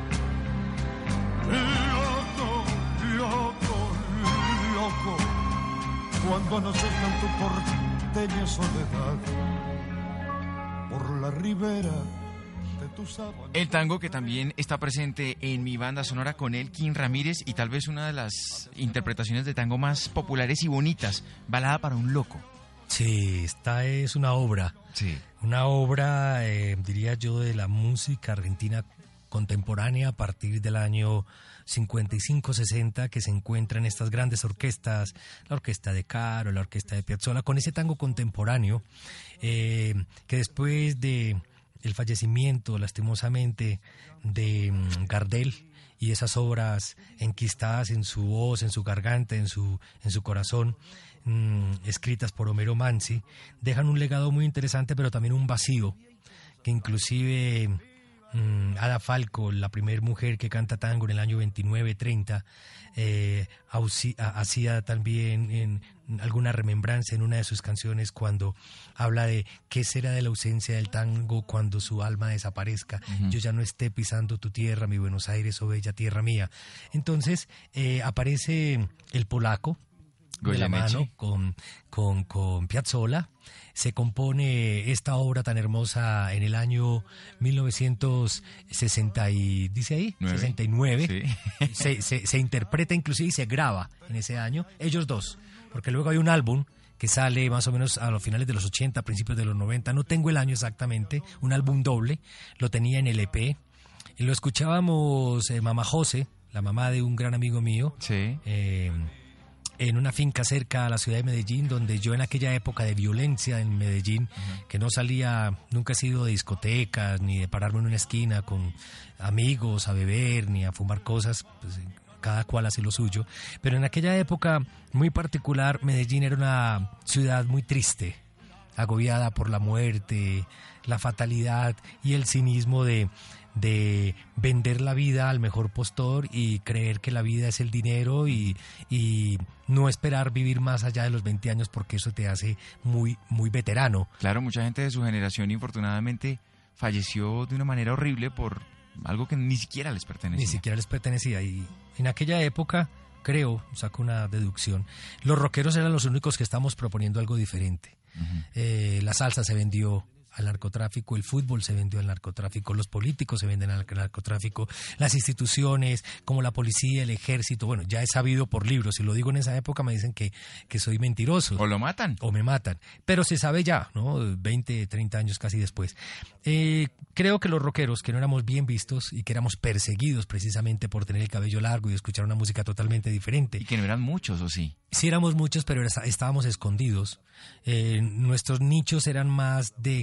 Loco, loco, loco, cuando no sepan tu porteña soledad por la ribera de tu sábana. El tango que también está presente en mi banda sonora con Elkin Ramírez, y tal vez una de las interpretaciones de tango más populares y bonitas, Balada para un loco. Sí, esta es una obra. Sí. Una obra, diría yo, de la música argentina contemporánea a partir del año 55-60, que se encuentra en estas grandes orquestas, la orquesta de Caro, la orquesta de Piazzolla, con ese tango contemporáneo que después de el fallecimiento, lastimosamente, de Gardel y esas obras enquistadas en su voz, en su garganta, en su corazón, escritas por Homero Manzi, dejan un legado muy interesante, pero también un vacío, que inclusive Ada Falco, la primera mujer que canta tango en el año 29-30, hacía también en alguna remembranza en una de sus canciones cuando habla de qué será de la ausencia del tango cuando su alma desaparezca. Yo ya no esté pisando tu tierra, mi Buenos Aires, oh bella tierra mía. Entonces aparece el polaco de la mano con Piazzolla. Se compone esta obra tan hermosa en el año 1960 y, ¿dice ahí? 69. Sí. Se interpreta inclusive y se graba en ese año, ellos dos, porque luego hay un álbum que sale más o menos a los finales de los 80, principios de los 90, no tengo el año exactamente, un álbum doble, lo tenía en el EP, y lo escuchábamos Mamá José, la mamá de un gran amigo mío, sí. en una finca cerca a la ciudad de Medellín, donde yo en aquella época de violencia en Medellín, que no salía, nunca he sido de discotecas, ni de pararme en una esquina con amigos a beber, ni a fumar cosas, pues cada cual hace lo suyo, pero en aquella época muy particular Medellín era una ciudad muy triste, agobiada por la muerte, la fatalidad y el cinismo de vender la vida al mejor postor y creer que la vida es el dinero y no esperar vivir más allá de los 20 años porque eso te hace muy, muy veterano. Claro, mucha gente de su generación infortunadamente falleció de una manera horrible por algo que ni siquiera les pertenecía. Ni siquiera les pertenecía. Y en aquella época, creo, saco una deducción, los rockeros eran los únicos que estábamos proponiendo algo diferente. La salsa se vendió al narcotráfico, el fútbol se vendió al narcotráfico, los políticos se venden al narcotráfico, las instituciones como la policía, el ejército, bueno, ya es sabido por libros, si lo digo en esa época me dicen que soy mentiroso. O lo matan. O me matan, pero se sabe ya, ¿no? 20, 30 años casi después. Creo que los rockeros, que no éramos bien vistos y que éramos perseguidos precisamente por tener el cabello largo y escuchar una música totalmente diferente. Y que no eran muchos, ¿o sí? Sí éramos muchos, pero estábamos escondidos. Nuestros nichos eran más de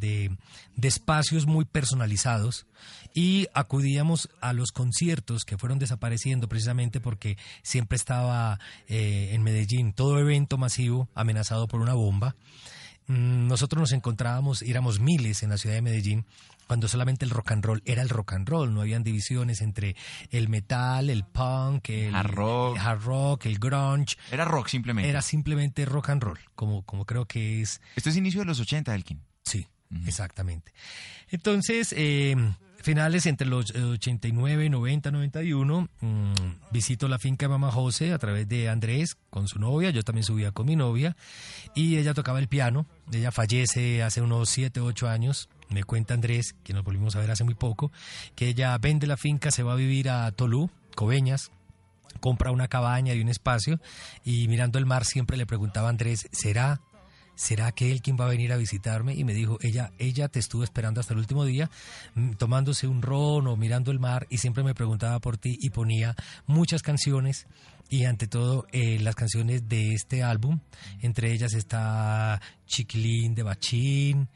espacios muy personalizados y acudíamos a los conciertos que fueron desapareciendo precisamente porque siempre estaba en Medellín todo evento masivo amenazado por una bomba. Nosotros nos encontrábamos, éramos miles en la ciudad de Medellín, cuando solamente el rock and roll era el rock and roll, no habían divisiones entre el metal, el punk, el hard rock, el grunge. Era rock simplemente. Era simplemente rock and roll, como creo que es. Esto es inicio de los 80, Elkin. Sí, exactamente. Entonces, finales entre los 89, 90, 91, visito la finca de Mamá José a través de Andrés con su novia, yo también subía con mi novia y ella tocaba el piano, ella fallece hace unos 7, 8 años, me cuenta Andrés, que nos volvimos a ver hace muy poco, que ella vende la finca, se va a vivir a Tolú, Coveñas, compra una cabaña y un espacio y mirando el mar siempre le preguntaba a Andrés, ¿será que Elkin va a venir a visitarme? Y me dijo, ella te estuvo esperando hasta el último día, tomándose un ron o mirando el mar y siempre me preguntaba por ti y ponía muchas canciones y ante todo las canciones de este álbum, entre ellas está Chiquilín de Bachín,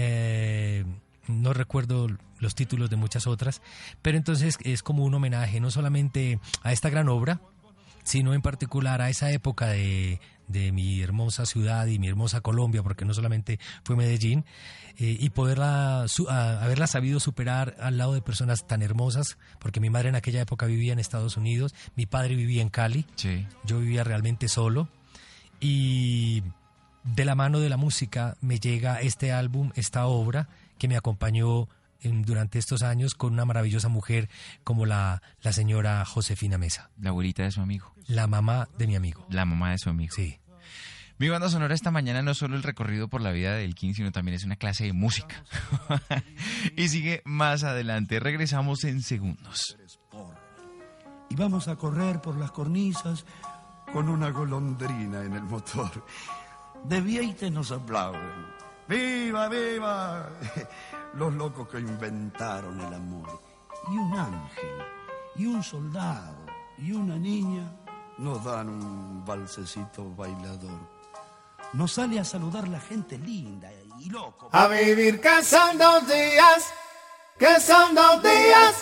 no recuerdo los títulos de muchas otras, pero entonces es como un homenaje no solamente a esta gran obra, sino en particular a esa época de mi hermosa ciudad y mi hermosa Colombia, porque no solamente fue Medellín, y haberla sabido superar al lado de personas tan hermosas, porque mi madre en aquella época vivía en Estados Unidos, mi padre vivía en Cali, sí. Yo vivía realmente solo, y de la mano de la música me llega este álbum, esta obra, que me acompañó durante estos años con una maravillosa mujer como la señora Josefina Mesa. La abuelita de su amigo. La mamá de mi amigo. La mamá de su amigo. Sí. Mi banda sonora esta mañana no es solo el recorrido por la vida de Elkin, sino también es una clase de música. Y sigue más adelante. Regresamos en segundos. Y vamos a correr por las cornisas con una golondrina en el motor. De Vieite nos aplauden. ¡Viva, viva! Los locos que inventaron el amor. Y un ángel, y un soldado, y una niña nos dan un valsecito bailador. Nos sale a saludar la gente linda y loco. A vivir que son 2 días, que son 2 días.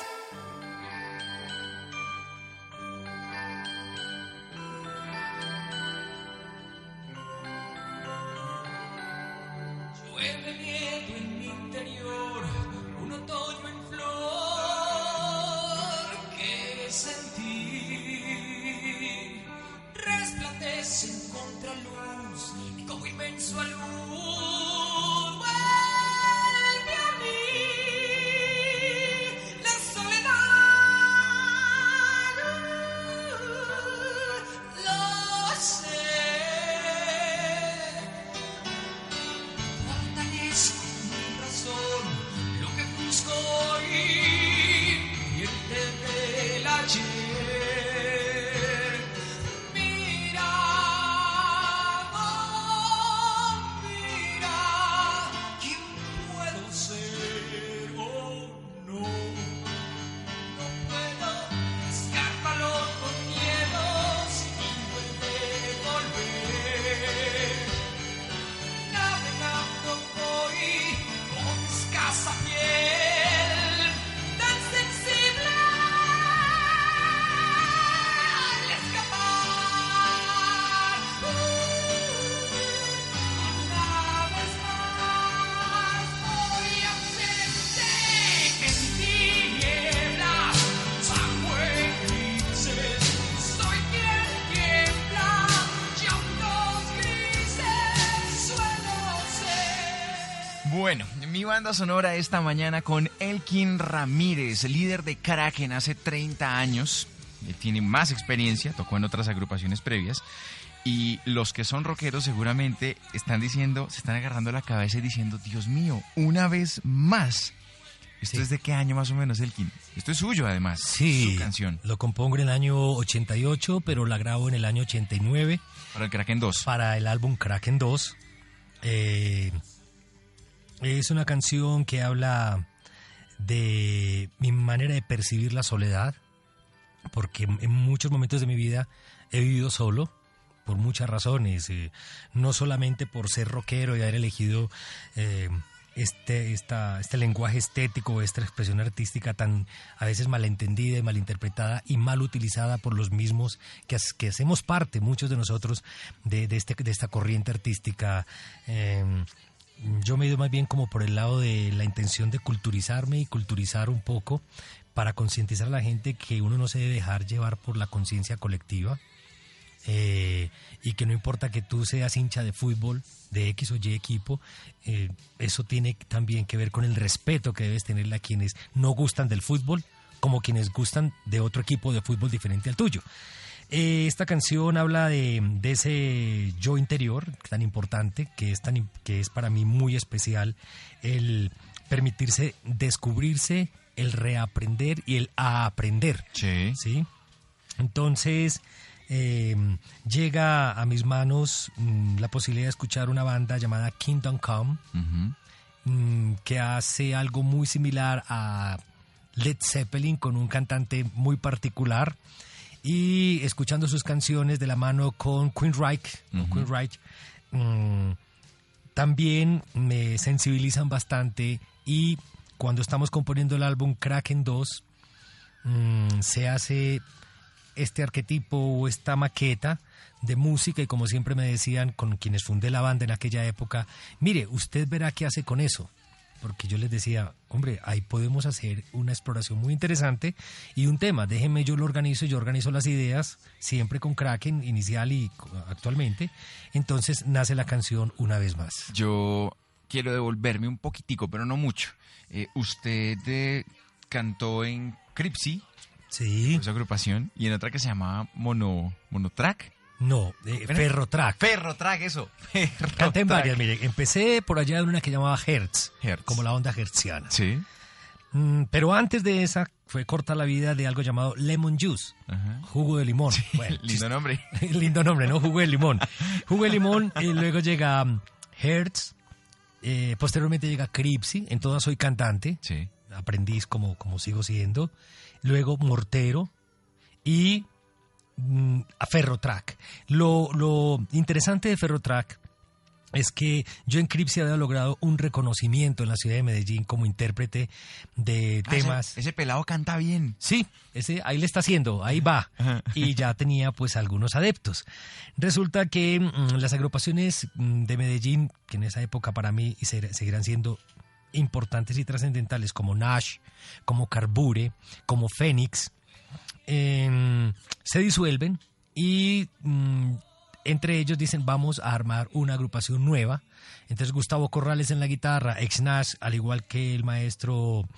La soledad Mi banda sonora esta mañana con Elkin Ramírez, líder de Kraken hace 30 años. Él tiene más experiencia, tocó en otras agrupaciones previas. Y los que son rockeros seguramente están diciendo, se están agarrando la cabeza y diciendo, Dios mío, una vez más. ¿Esto es de qué año más o menos, Elkin? Esto es suyo, además. Sí, su canción. Lo compongo en el año 88, pero la grabo en el año 89. Para el Kraken 2. Para el álbum Kraken 2. Es una canción que habla de mi manera de percibir la soledad, porque en muchos momentos de mi vida he vivido solo, por muchas razones, no solamente por ser rockero y haber elegido este lenguaje estético, esta expresión artística tan a veces malentendida y malinterpretada y mal utilizada por los mismos que hacemos parte, muchos de nosotros, de esta corriente artística. Yo me he ido más bien como por el lado de la intención de culturizarme y culturizar un poco para concientizar a la gente que uno no se debe dejar llevar por la conciencia colectiva. Y que no importa que tú seas hincha de fútbol, de X o Y equipo, eso tiene también que ver con el respeto que debes tenerle a quienes no gustan del fútbol, como quienes gustan de otro equipo de fútbol diferente al tuyo. Esta canción habla de ese yo interior tan importante, que es para mí muy especial, el permitirse descubrirse, el reaprender y el aprender. Sí. ¿Sí? Entonces llega a mis manos la posibilidad de escuchar una banda llamada Kingdom Come, que hace algo muy similar a Led Zeppelin, con un cantante muy particular, y escuchando sus canciones de la mano con Queensryche, también me sensibilizan bastante, y cuando estamos componiendo el álbum Kraken 2 se hace este arquetipo o esta maqueta de música, y como siempre me decían con quienes fundé la banda en aquella época, mire, usted verá qué hace con eso, porque yo les decía, hombre, ahí podemos hacer una exploración muy interesante y un tema, déjenme yo lo organizo, yo organizo las ideas, siempre con Kraken inicial y actualmente. Entonces nace la canción una vez más. Yo quiero devolverme un poquitico, pero no mucho. Usted cantó en Cripsy, sí, esa agrupación, y en otra que se llamaba Monotrack. No, Ferrotrack. Ferrotrack, eso. Canté en varias, mire, empecé por allá en una que llamaba Hertz, como la onda hertziana. Sí. Pero antes de esa fue corta la vida de algo llamado Lemon Juice, jugo de limón. Sí, bueno, lindo nombre. Lindo nombre, ¿no? Jugo de limón. Jugo de limón, y luego llega Hertz, posteriormente llega Cripsy, en todas soy cantante, sí, aprendiz como sigo siendo, luego Mortero y a Ferrotrack. Lo interesante de Ferrotrack es que yo en Cripsy había logrado un reconocimiento en la ciudad de Medellín como intérprete de temas. Ese pelado canta bien. Sí, ahí le está haciendo, ahí va. Y ya tenía pues algunos adeptos. Resulta que las agrupaciones de Medellín, que en esa época para mí seguirán siendo importantes y trascendentales, como Nash, como Carbure, como Fénix, se disuelven y entre ellos dicen, vamos a armar una agrupación nueva. Entonces Gustavo Corrales en la guitarra, ex Nash, al igual que el maestro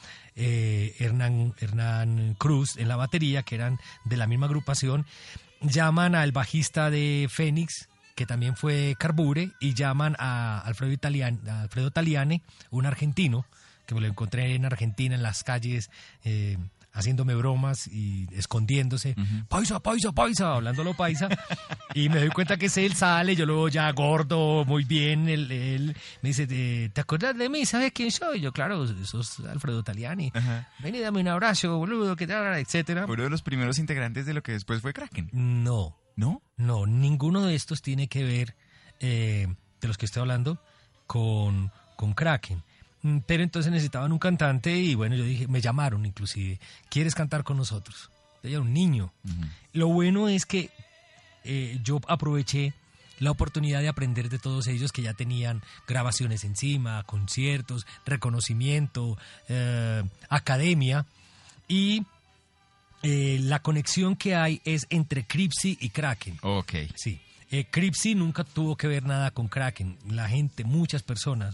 Hernán Cruz en la batería, que eran de la misma agrupación, llaman al bajista de Fénix, que también fue Carbure, y llaman a Alfredo Taliane, un argentino, que me lo encontré en Argentina, en las calles, haciéndome bromas y escondiéndose, paisa, paisa, paisa, hablándolo paisa, y me doy cuenta que es él, sale, yo lo veo ya gordo, muy bien, él me dice, ¿te acuerdas de mí? ¿Sabes quién soy? Yo, claro, sos Alfredo Taliani, ven y dame un abrazo, boludo, que tal, etcétera. Uno de los primeros integrantes de lo que después fue Kraken. No, ninguno de estos tiene que ver, de los que estoy hablando, con Kraken. Pero entonces necesitaban un cantante y bueno, yo dije, me llamaron inclusive, ¿quieres cantar con nosotros? Yo era un niño. Lo bueno es que yo aproveché la oportunidad de aprender de todos ellos, que ya tenían grabaciones encima, conciertos, reconocimiento, academia, y la conexión que hay es entre Cripsy y Kraken. Ok. Sí. Cripsy nunca tuvo que ver nada con Kraken. Muchas personas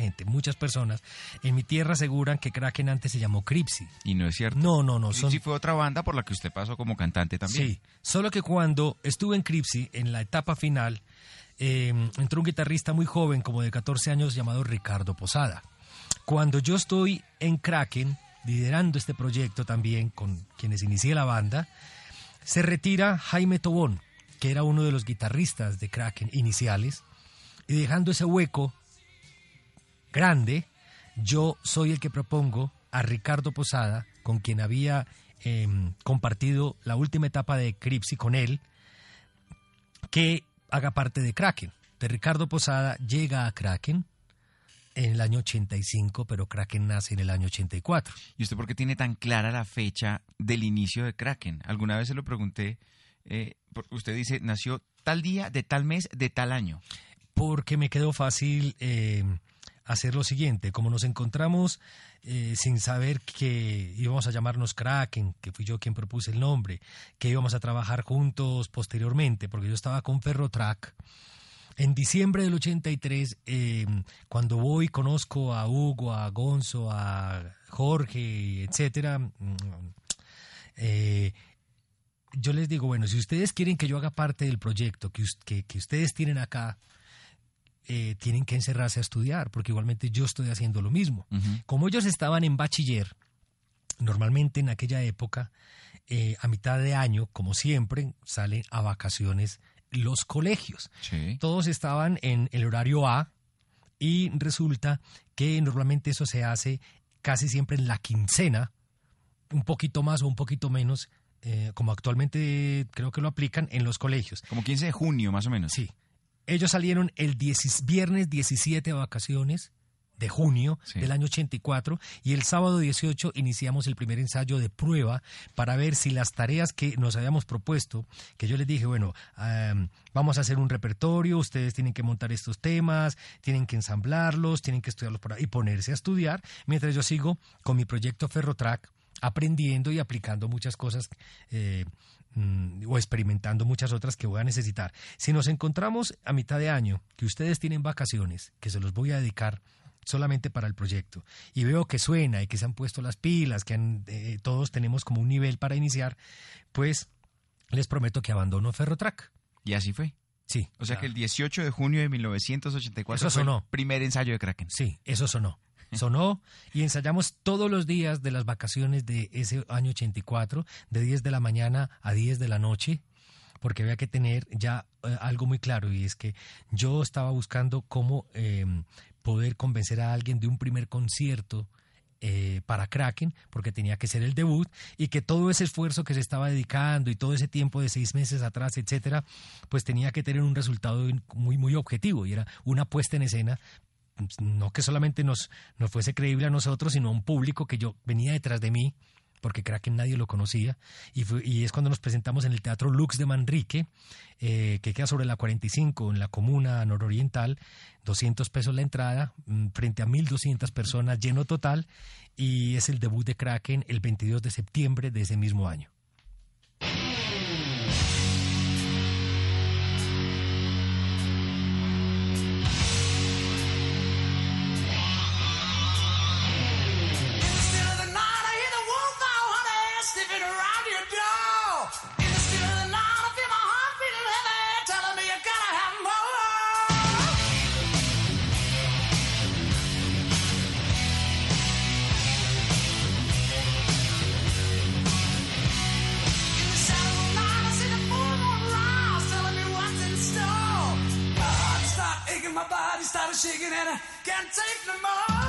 en mi tierra aseguran que Kraken antes se llamó Cripsy. Y no es cierto. No. Cripsy fue otra banda por la que usted pasó como cantante también. Sí, solo que cuando estuve en Cripsy, en la etapa final, entró un guitarrista muy joven, como de 14 años, llamado Ricardo Posada. Cuando yo estoy en Kraken, liderando este proyecto también, con quienes inicié la banda, se retira Jaime Tobón, que era uno de los guitarristas de Kraken iniciales, y dejando ese hueco grande, yo soy el que propongo a Ricardo Posada, con quien había compartido la última etapa de Cripsy con él, que haga parte de Kraken. De Ricardo Posada llega a Kraken en el año 85, pero Kraken nace en el año 84. ¿Y usted por qué tiene tan clara la fecha del inicio de Kraken? Alguna vez se lo pregunté. Usted dice, nació tal día, de tal mes, de tal año. Porque me quedó fácil hacer lo siguiente. Como nos encontramos sin saber que íbamos a llamarnos Kraken, que fui yo quien propuse el nombre, que íbamos a trabajar juntos posteriormente, porque yo estaba con Ferrotrack. En diciembre del 83, cuando voy, conozco a Hugo, a Gonzo, a Jorge, etcétera, yo les digo, bueno, si ustedes quieren que yo haga parte del proyecto que ustedes tienen acá, tienen que encerrarse a estudiar, porque igualmente yo estoy haciendo lo mismo. Uh-huh. Como ellos estaban en bachiller, normalmente en aquella época, a mitad de año, como siempre, salen a vacaciones los colegios. Sí. Todos estaban en el horario A y resulta que normalmente eso se hace casi siempre en la quincena, un poquito más o un poquito menos, como actualmente creo que lo aplican en los colegios. Como 15 de junio, más o menos. Sí. Ellos salieron el viernes 17 de vacaciones de junio del año 84 y el sábado 18 iniciamos el primer ensayo de prueba para ver si las tareas que nos habíamos propuesto, que yo les dije, bueno, vamos a hacer un repertorio, ustedes tienen que montar estos temas, tienen que ensamblarlos, tienen que estudiarlos por ahí y ponerse a estudiar, mientras yo sigo con mi proyecto Ferrotrack, aprendiendo y aplicando muchas cosas o experimentando muchas otras que voy a necesitar. Si nos encontramos a mitad de año, que ustedes tienen vacaciones, que se los voy a dedicar solamente para el proyecto, y veo que suena y que se han puesto las pilas, que todos tenemos como un nivel para iniciar, pues les prometo que abandono Ferrotrack. Y así fue. Sí. O sea que el 18 de junio de 1984 fue el primer ensayo de Kraken. Sí, eso sonó. Sonó y ensayamos todos los días de las vacaciones de ese año 84, de 10 de la mañana a 10 de la noche, porque había que tener ya algo muy claro, y es que yo estaba buscando cómo poder convencer a alguien de un primer concierto para Kraken, porque tenía que ser el debut, y que todo ese esfuerzo que se estaba dedicando y todo ese tiempo de 6 meses atrás, etcétera, pues tenía que tener un resultado muy, muy objetivo, y era una puesta en escena, no que solamente nos fuese creíble a nosotros, sino a un público que yo venía detrás de mí, porque Kraken nadie lo conocía, y es cuando nos presentamos en el Teatro Lux de Manrique, que queda sobre la 45, en la comuna nororiental, 200 pesos la entrada, frente a 1.200 personas, lleno total, y es el debut de Kraken el 22 de septiembre de ese mismo año. Started shaking and I can't take no more.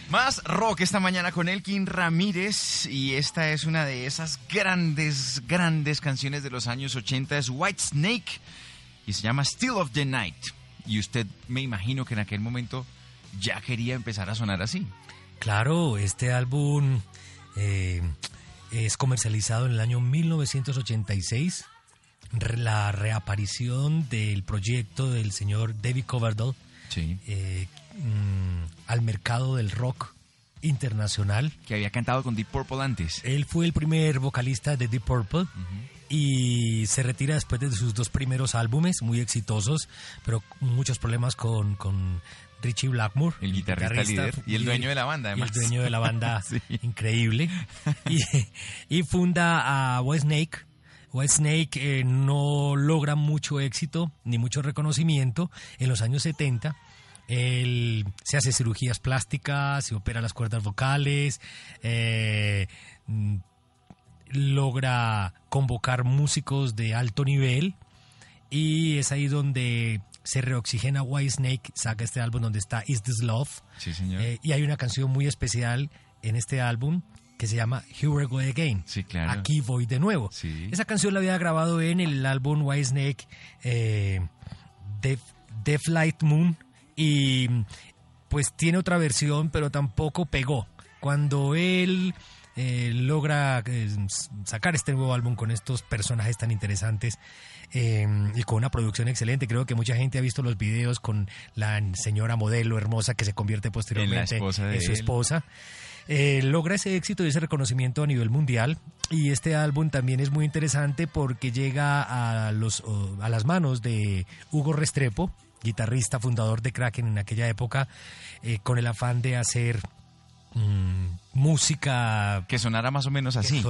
Más rock esta mañana con Elkin Ramírez, y esta es una de esas grandes canciones de los años 80, es Whitesnake y se llama Still of the Night. Y usted, me imagino que en aquel momento ya quería empezar a sonar así. Claro, este álbum es comercializado en el año 1986, la reaparición del proyecto del señor David Coverdale. Sí. Al mercado del rock internacional. Que había cantado con Deep Purple antes. Él fue el primer vocalista de Deep Purple y se retira después de sus 2 primeros álbumes, muy exitosos, pero muchos problemas con Richie Blackmore, el guitarrista líder y el dueño de la banda, además. Y el dueño de la banda, sí. Increíble. Y funda a Whitesnake. Whitesnake no logra mucho éxito ni mucho reconocimiento en los años 70. Él se hace cirugías plásticas, se opera las cuerdas vocales, logra convocar músicos de alto nivel, y es ahí donde se reoxigena Whitesnake, saca este álbum donde está Is This Love. Sí, señor. Y hay una canción muy especial en este álbum que se llama Here We Go Again. Sí, claro. Aquí voy de nuevo. Sí. Esa canción la había grabado en el álbum Whitesnake, Death Light Moon, y pues tiene otra versión, pero tampoco pegó. Cuando él logra sacar este nuevo álbum con estos personajes tan interesantes y con una producción excelente, creo que mucha gente ha visto los videos con la señora modelo hermosa que se convierte posteriormente en su esposa. Logra ese éxito y ese reconocimiento a nivel mundial, y este álbum también es muy interesante porque llega a las manos de Hugo Restrepo, guitarrista fundador de Kraken en aquella época, con el afán de hacer música que sonara más o menos así.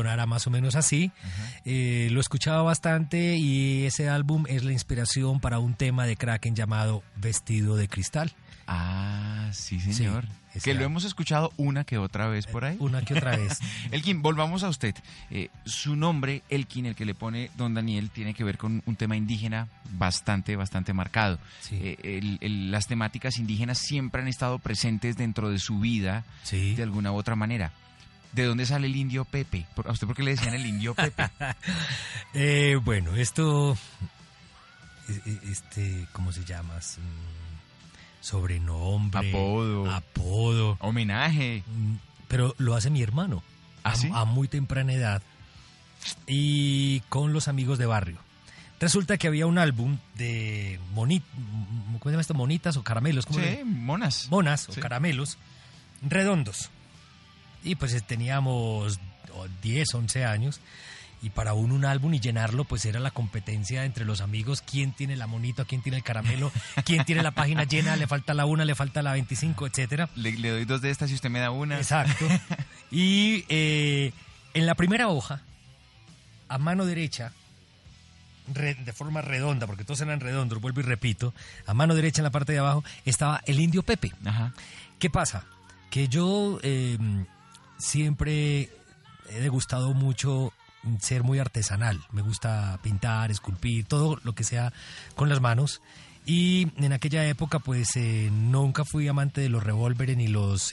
Lo escuchaba bastante, y ese álbum es la inspiración para un tema de Kraken llamado Vestido de Cristal. Ah, sí, señor. Sí, que lo hemos escuchado una que otra vez por ahí. Una que otra vez. Elkin, volvamos a usted. Su nombre, Elkin, el que le pone don Daniel, tiene que ver con un tema indígena bastante marcado. Sí. Las temáticas indígenas siempre han estado presentes dentro de su vida, sí, de alguna u otra manera. ¿De dónde sale el indio Pepe? ¿A usted por qué le decían el indio Pepe? Bueno, esto... ¿cómo se llama? Sobrenombre, apodo, homenaje. Pero lo hace mi hermano. ¿Ah, sí? A muy temprana edad, y con los amigos de barrio. Resulta que había un álbum de ¿cómo se llama esto? Monitas o caramelos. ¿Cómo monas. Monas o sí, caramelos redondos. Y pues teníamos 10, 11 años. Y para un álbum y llenarlo, pues era la competencia entre los amigos. ¿Quién tiene la monita? ¿Quién tiene el caramelo? ¿Quién tiene la página llena? Le falta la 1, le falta la 25, etcétera. Le doy 2 de estas y usted me da una. Exacto. Y en la primera hoja, a mano derecha, de forma redonda, porque todos eran redondos, vuelvo y repito, a mano derecha en la parte de abajo estaba el indio Pepe. Ajá. ¿Qué pasa? Que yo siempre he degustado mucho ser muy artesanal. Me gusta pintar, esculpir, todo lo que sea con las manos. Y en aquella época pues nunca fui amante de los revólveres ni los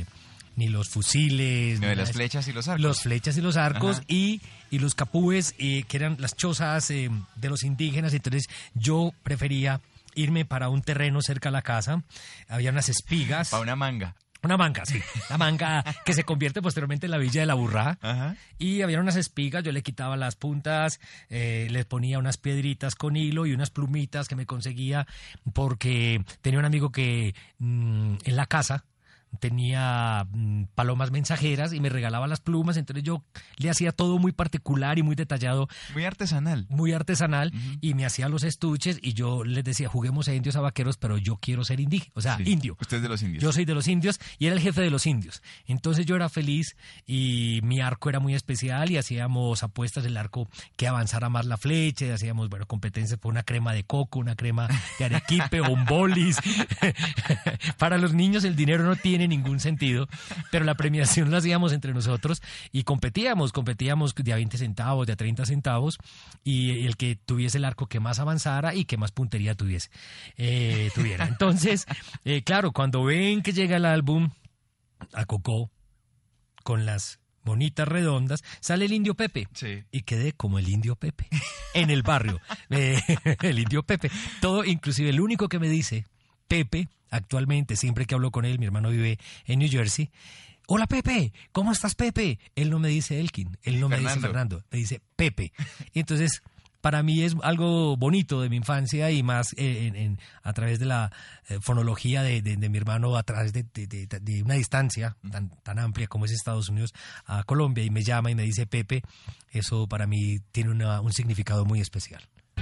fusiles, no, de las flechas y los arcos. Los flechas y los arcos y los capúes, que eran las chozas de los indígenas. Entonces yo prefería irme para un terreno cerca a la casa. Había unas espigas. Para una manga. Una manga, sí. La manga que se convierte posteriormente en la Villa de la Burrá. Ajá. Y había unas espigas, yo le quitaba las puntas, les ponía unas piedritas con hilo y unas plumitas que me conseguía, porque tenía un amigo que en la casa tenía palomas mensajeras y me regalaba las plumas, entonces yo le hacía todo muy particular y muy detallado. Muy artesanal. Muy artesanal, y me hacía los estuches y yo les decía, juguemos a indios a vaqueros, pero yo quiero ser indígena, o sea, sí, indio. Usted es de los indios. Yo soy de los indios y era el jefe de los indios. Entonces yo era feliz y mi arco era muy especial y hacíamos apuestas del arco que avanzara más la flecha, y hacíamos, competencias por una crema de coco, una crema de arequipe o un bolis. Para los niños el dinero no tiene ningún sentido, pero la premiación la hacíamos entre nosotros y competíamos de a 20 centavos, de a 30 centavos, y el que tuviese el arco que más avanzara y que más puntería tuviera. Entonces, claro, cuando ven que llega el álbum a Cocó con las bonitas redondas, sale el Indio Pepe. Sí. Y quedé como el Indio Pepe en el barrio. El Indio Pepe. Todo, inclusive el único que me dice Pepe, actualmente, siempre que hablo con él, mi hermano vive en New Jersey. Hola Pepe, ¿cómo estás Pepe? Él no me dice Elkin, él no me dice Fernando, me dice Pepe. Y entonces, para mí es algo bonito de mi infancia y más a través de la fonología de mi hermano, a través de una distancia tan amplia como es Estados Unidos a Colombia, y me llama y me dice Pepe. Eso para mí tiene un significado muy especial.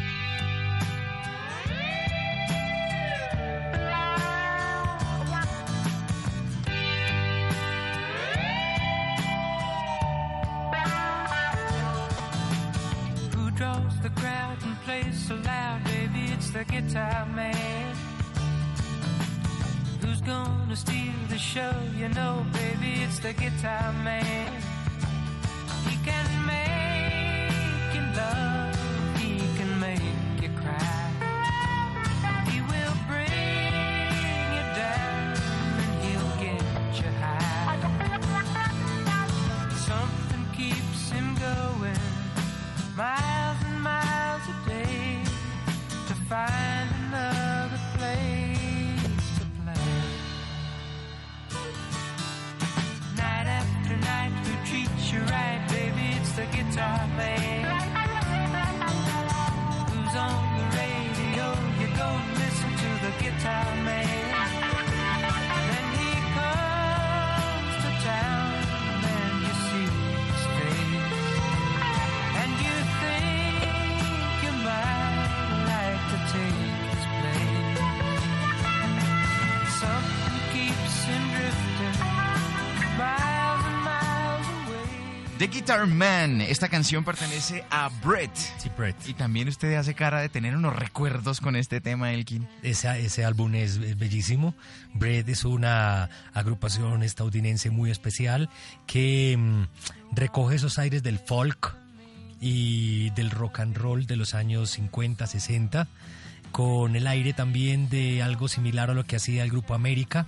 Draws the crowd and plays so loud, baby, it's the guitar man. Who's gonna steal the show? You know, baby, it's the guitar man. He can make you love, he can make you cry. He will bring you down and he'll get you high. Something keeps him going, miles and miles a day, to find another place to play. Night after night, who treats you right, baby, it's the guitar man. Who's on the radio, you go and listen to the guitar man. Then he comes to town and you see his face, and you think you might like to take his place. Something keeps him drifting miles and miles away. The Guitar Man. Esta canción pertenece a Brett. Sí, Brett. Y también usted hace cara de tener unos recuerdos con este tema, Elkin. Ese álbum es bellísimo. Brett es una agrupación estadounidense muy especial que recoge esos aires del folk y del rock and roll de los años 50, 60, con el aire también de algo similar a lo que hacía el Grupo América,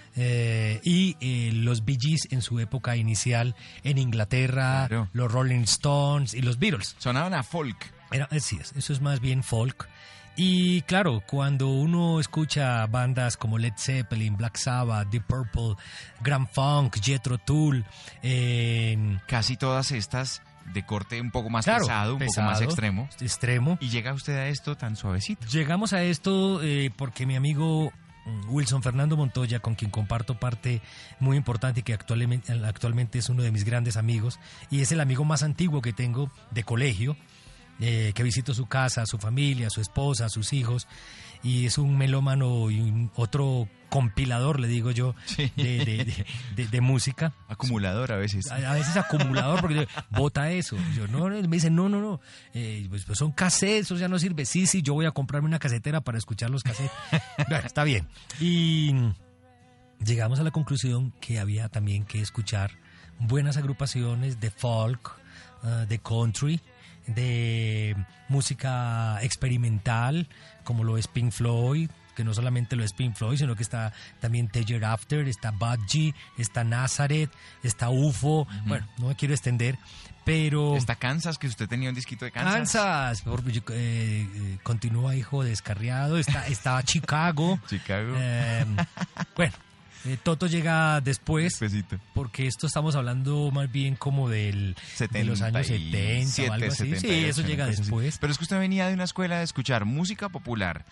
y los Bee Gees en su época inicial en Inglaterra, claro, los Rolling Stones y los Beatles. Sonaban a folk. Sí, eso es más bien folk. Y claro, cuando uno escucha bandas como Led Zeppelin, Black Sabbath, Deep Purple, Grand Funk, Jethro Tull, casi todas estas de corte un poco más claro, pesado, un poco más extremo. Extremo. Y llega usted a esto tan suavecito. Llegamos a esto porque mi amigo Wilson Fernando Montoya, con quien comparto parte muy importante y que actualmente es uno de mis grandes amigos, y es el amigo más antiguo que tengo de colegio, que visito su casa, su familia, su esposa, sus hijos, y es un melómano y otro compilador, le digo yo, sí, de música. Acumulador a veces. A veces acumulador, porque yo, bota eso. Yo, no, me dicen, no. Pues son cassettes, eso ya no sirve. Sí, yo voy a comprarme una casetera para escuchar los cassettes. Bueno, está bien. Y llegamos a la conclusión que había también que escuchar buenas agrupaciones de folk, de country, de música experimental, como lo es Pink Floyd, que no solamente lo es Pink Floyd, sino que está también Tear After, está Budgie, está Nazareth, está UFO. Bueno, no me quiero extender, pero... Está Kansas, que usted tenía un disquito de Kansas. Continúa Hijo Descarriado, está Chicago. Bueno, Toto llega después, porque esto estamos hablando más bien como de los años 70 o algo así. 78, sí, eso llega después. Pero es que usted venía de una escuela de escuchar música popular,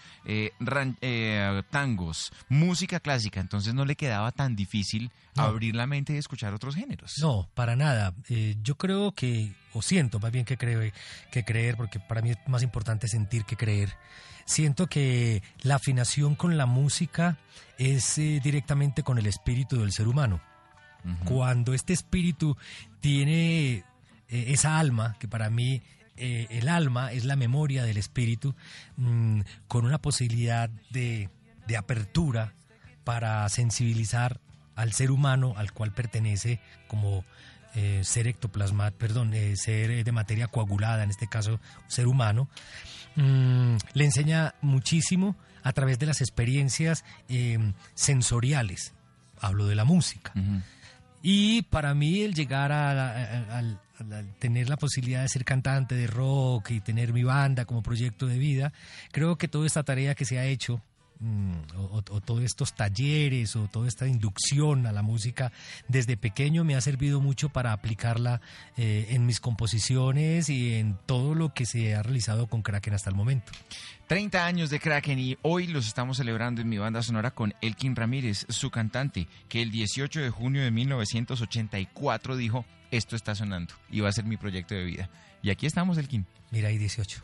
tangos, música clásica, entonces no le quedaba tan difícil abrir la mente y escuchar otros géneros. No, para nada. Yo creo que, o siento más bien que creer, porque para mí es más importante sentir que creer. Siento que la afinación con la música es directamente con el espíritu del ser humano. Cuando este espíritu tiene esa alma, que para mí el alma es la memoria del espíritu, con una posibilidad de apertura para sensibilizar al ser humano al cual pertenece como ser ser de materia coagulada, en este caso ser humano, le enseña muchísimo a través de las experiencias sensoriales. hablo de la música. Ujú. Y para mí el llegar a tener la posibilidad de ser cantante de rock y tener mi banda como proyecto de vida, creo que toda esta tarea que se ha hecho, o todos estos talleres o toda esta inducción a la música desde pequeño me ha servido mucho para aplicarla en mis composiciones y en todo lo que se ha realizado con Kraken hasta el momento. 30 años de Kraken y hoy los estamos celebrando en mi banda sonora con Elkin Ramírez, su cantante, que el 18 de junio de 1984 dijo, esto está sonando y va a ser mi proyecto de vida. Y aquí estamos, Elkin. Mira, ahí 18.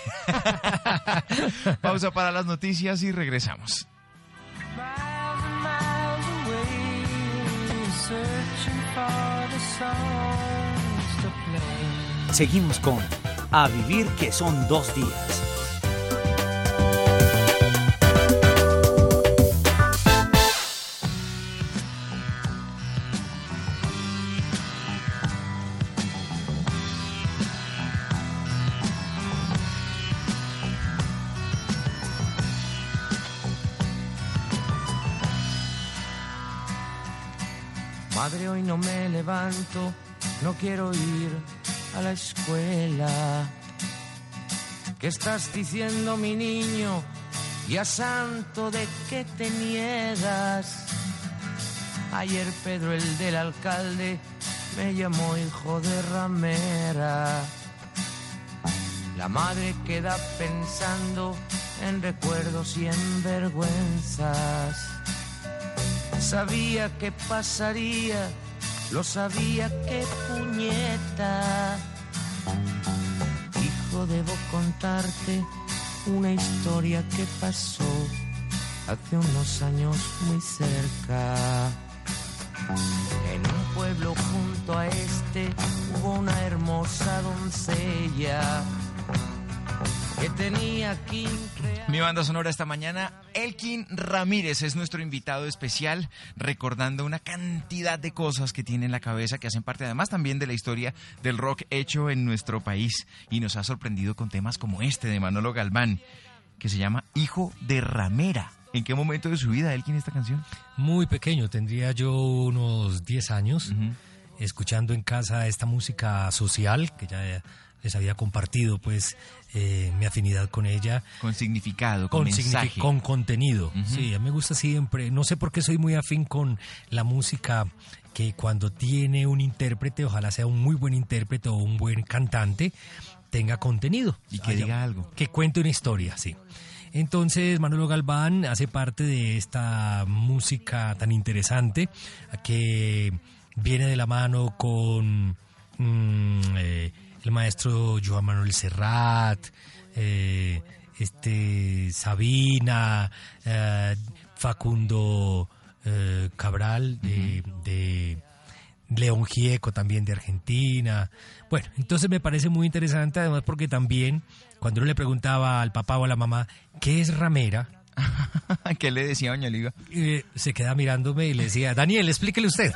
Pausa para las noticias y regresamos. Miles and miles away, searching for the songs to play. Seguimos con A Vivir que son 2 días. Madre, hoy no me levanto, no quiero ir a la escuela. ¿Qué estás diciendo, mi niño? Ya santo, ¿de qué te niegas? Ayer Pedro, el del alcalde, me llamó hijo de ramera. La madre queda pensando en recuerdos y en vergüenzas. Sabía que pasaría, lo sabía, qué puñeta. Hijo, debo contarte una historia que pasó hace unos años muy cerca. En un pueblo junto a este hubo una hermosa doncella que tenía 15 años. Mi banda sonora esta mañana, Elkin Ramírez es nuestro invitado especial, recordando una cantidad de cosas que tiene en la cabeza, que hacen parte además también de la historia del rock hecho en nuestro país. Y nos ha sorprendido con temas como este de Manolo Galván, que se llama Hijo de Ramera. ¿En qué momento de su vida, Elkin, esta canción? Muy pequeño, tendría yo unos 10 años, escuchando en casa esta música social, que ya les había compartido pues mi afinidad con ella. Con significado, con mensaje. Con contenido. Sí, a mí me gusta siempre. No sé por qué soy muy afín con la música que cuando tiene un intérprete, ojalá sea un muy buen intérprete o un buen cantante, tenga contenido. Y que diga algo. Que cuente una historia, sí. Entonces Manolo Galván hace parte de esta música tan interesante que viene de la mano con el maestro Joan Manuel Serrat, Sabina, Facundo Cabral de León Gieco también de Argentina. Bueno, entonces me parece muy interesante, además porque también cuando uno le preguntaba al papá o a la mamá ¿qué es ramera? ¿Qué le decía doña Oliva? Se queda mirándome y le decía, Daniel, explíquele usted.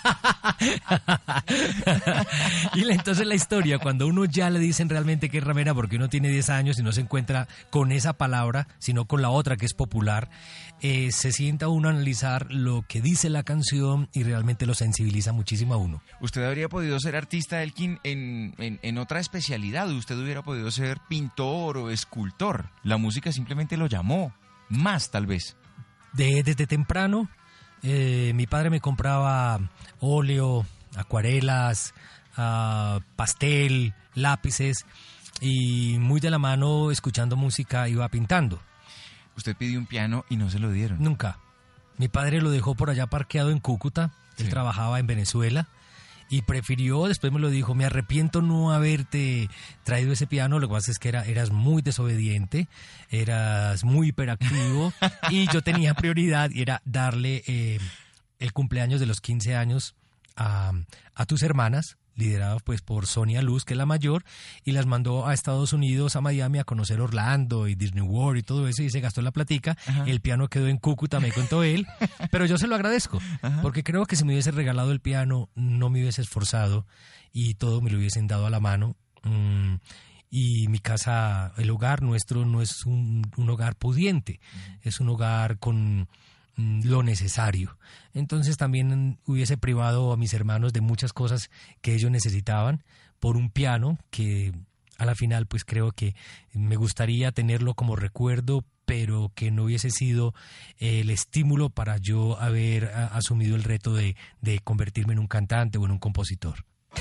Y entonces la historia, cuando uno ya le dicen realmente que es ramera, porque uno tiene 10 años y no se encuentra con esa palabra, sino con la otra que es popular, se sienta uno a analizar lo que dice la canción y realmente lo sensibiliza muchísimo a uno. Usted habría podido ser artista, Elkin, en otra especialidad. Usted hubiera podido ser pintor o escultor. La música simplemente lo llamó. Más, tal vez. Desde temprano, mi padre me compraba óleo, acuarelas, pastel, lápices, y muy de la mano, escuchando música, iba pintando. Usted pidió un piano y no se lo dieron. Nunca. Mi padre lo dejó por allá parqueado en Cúcuta. Él trabajaba en Venezuela. Y prefirió, después me lo dijo, me arrepiento no haberte traído ese piano, lo que pasa es que eras muy desobediente, eras muy hiperactivo y yo tenía prioridad y era darle el cumpleaños de los 15 años a tus hermanas, lideradas pues por Sonia Luz, que es la mayor, y las mandó a Estados Unidos, a Miami, a conocer Orlando y Disney World y todo eso, y se gastó la platica. Ajá. El piano quedó en Cúcuta, me contó él, pero yo se lo agradezco, porque creo que si me hubiese regalado el piano, no me hubiese esforzado y todo me lo hubiesen dado a la mano. Y mi casa, el hogar nuestro no es un hogar pudiente, es un hogar con lo necesario. Entonces también hubiese privado a mis hermanos de muchas cosas que ellos necesitaban por un piano que a la final pues creo que me gustaría tenerlo como recuerdo, pero que no hubiese sido el estímulo para yo haber asumido el reto de convertirme en un cantante o en un compositor.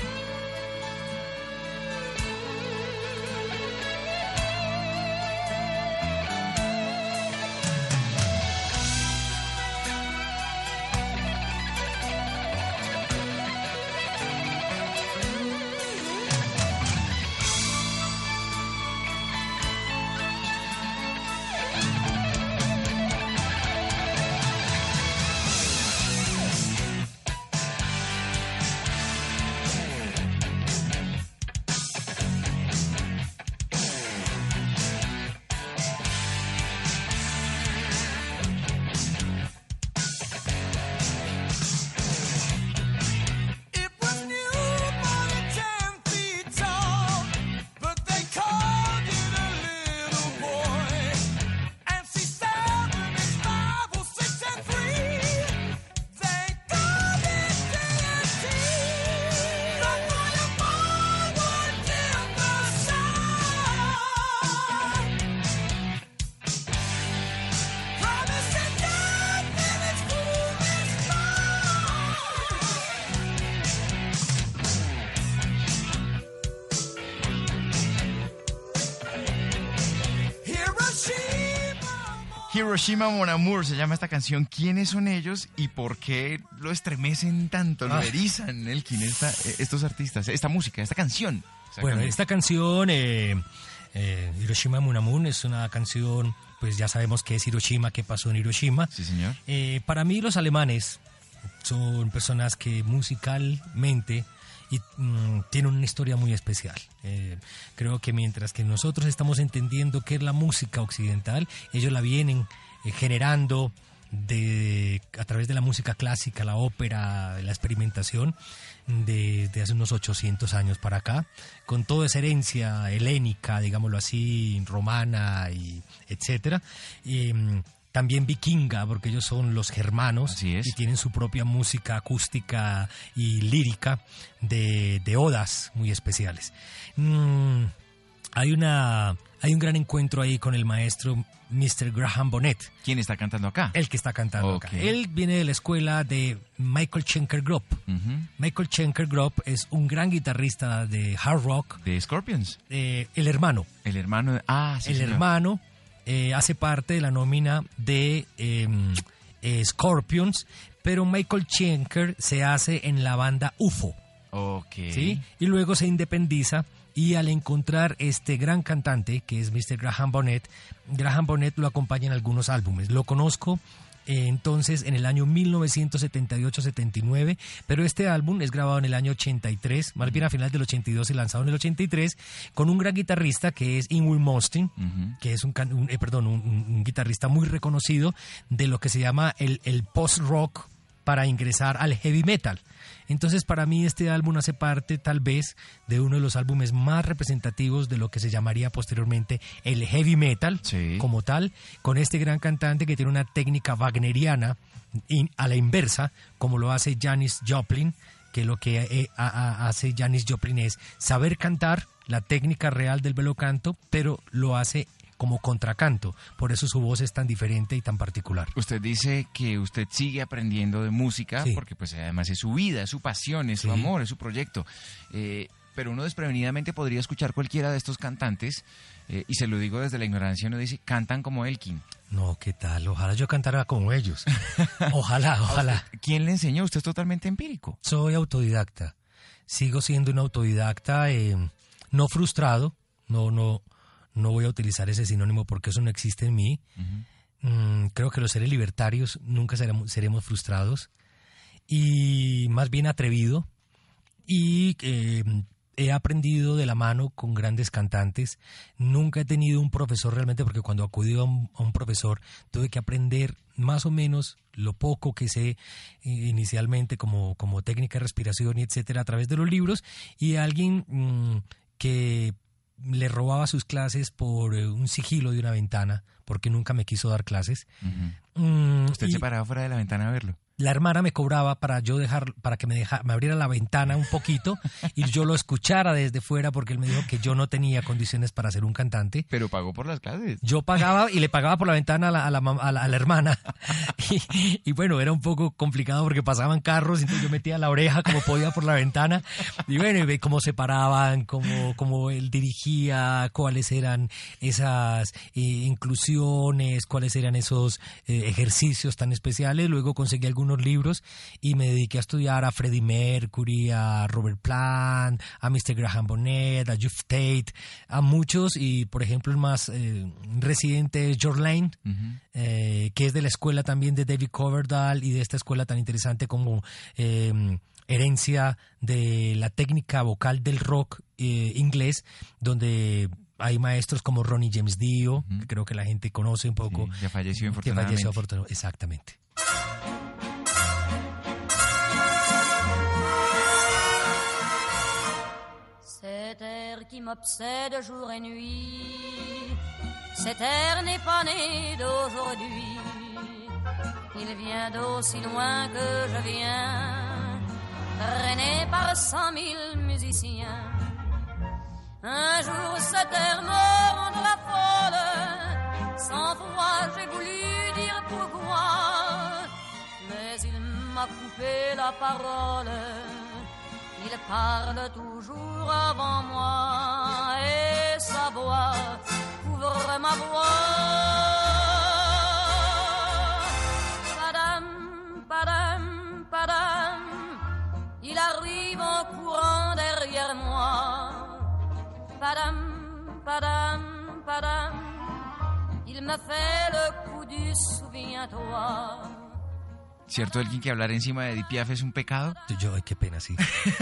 Hiroshima Mon Amour se llama esta canción. ¿Quiénes son ellos y por qué lo estremecen tanto, lo erizan, Elkin, estos artistas, esta música, esta canción? Bueno, esta canción, Hiroshima Mon Amour, es una canción, pues ya sabemos qué es Hiroshima, qué pasó en Hiroshima. Sí, señor. Para mí los alemanes son personas que musicalmente tienen una historia muy especial. Creo que mientras que nosotros estamos entendiendo qué es la música occidental, ellos la vienen generando a través de la música clásica, la ópera, la experimentación, desde hace unos 800 años para acá, con toda esa herencia helénica, digámoslo así, romana, y etcétera. También vikinga, porque ellos son los germanos y tienen su propia música acústica y lírica de odas muy especiales. Hay un gran encuentro ahí con el maestro Mr. Graham Bonnet. ¿Quién está cantando acá? El que está cantando acá. Él viene de la escuela de Michael Schenker Group. Michael Schenker Group es un gran guitarrista de hard rock. ¿De Scorpions? El hermano. El hermano. Sí, el hermano hace parte de la nómina de Scorpions, pero Michael Schenker se hace en la banda UFO. ¿Sí? Y luego se independiza. Y al encontrar este gran cantante, que es Mr. Graham Bonnet lo acompaña en algunos álbumes. Lo conozco entonces en el año 1978-79, pero este álbum es grabado en el año 83, más bien a final del 82 y lanzado en el 83, con un gran guitarrista que es Ingrid Malmsteen, que es un guitarrista muy reconocido de lo que se llama el post-rock para ingresar al heavy metal. Entonces, para mí este álbum hace parte tal vez de uno de los álbumes más representativos de lo que se llamaría posteriormente el heavy metal como tal, con este gran cantante que tiene una técnica wagneriana a la inversa, como lo hace Janis Joplin, que lo que hace Janis Joplin es saber cantar la técnica real del velocanto, pero lo hace como contracanto, por eso su voz es tan diferente y tan particular. Usted dice que usted sigue aprendiendo de música, porque pues además es su vida, es su pasión, es su amor, es su proyecto, pero uno desprevenidamente podría escuchar cualquiera de estos cantantes, y se lo digo desde la ignorancia, uno dice, cantan como Elkin. No, ¿qué tal? Ojalá yo cantara como ellos. Ojalá. ¿Quién le enseñó? Usted es totalmente empírico. Soy autodidacta, sigo siendo un autodidacta, no frustrado, no voy a utilizar ese sinónimo porque eso no existe en mí. Creo que los seres libertarios nunca seremos frustrados. Y más bien atrevido. Y he aprendido de la mano con grandes cantantes. Nunca he tenido un profesor realmente, porque cuando acudí a un profesor tuve que aprender más o menos lo poco que sé inicialmente como técnica de respiración y etcétera a través de los libros. Y alguien que le robaba sus clases por un sigilo de una ventana, porque nunca me quiso dar clases. Usted se paraba fuera de la ventana a verlo. La hermana me cobraba para que me abriera la ventana un poquito y yo lo escuchara desde fuera, porque él me dijo que yo no tenía condiciones para ser un cantante. Pero pagó por las clases. Yo pagaba y le pagaba por la ventana a la hermana. Y bueno, era un poco complicado porque pasaban carros, entonces yo metía la oreja como podía por la ventana. Y bueno, y ve cómo se paraban, cómo él dirigía, cuáles eran esas inclusiones, cuáles eran esos ejercicios tan especiales. Luego conseguí algunos libros y me dediqué a estudiar a Freddie Mercury, a Robert Plant, a Mr. Graham Bonnet, a Geoff Tate, a muchos. Y por ejemplo el más reciente es George Lane, que es de la escuela también de David Coverdale y de esta escuela tan interesante como herencia de la técnica vocal del rock inglés, donde hay maestros como Ronnie James Dio, que creo que la gente conoce un poco. Sí, ya falleció infortunadamente. Exactamente. Cet air qui m'obsède jour et nuit, cet air n'est pas né d'aujourd'hui. Il vient d'aussi loin que je viens, traîné par 100 000 musiciens. Un jour cet air me rendra folle, sans foi j'ai voulu dire pourquoi, mais il m'a coupé la parole. Il parle toujours avant moi et sa voix couvre ma voix. Padam, padam, padam, il arrive en courant derrière moi. Padam, padam, padam, il me fait le coup du souviens-toi. ¿Cierto, Elkin, que hablar encima de Edith Piaf es un pecado? Ay, qué pena, sí.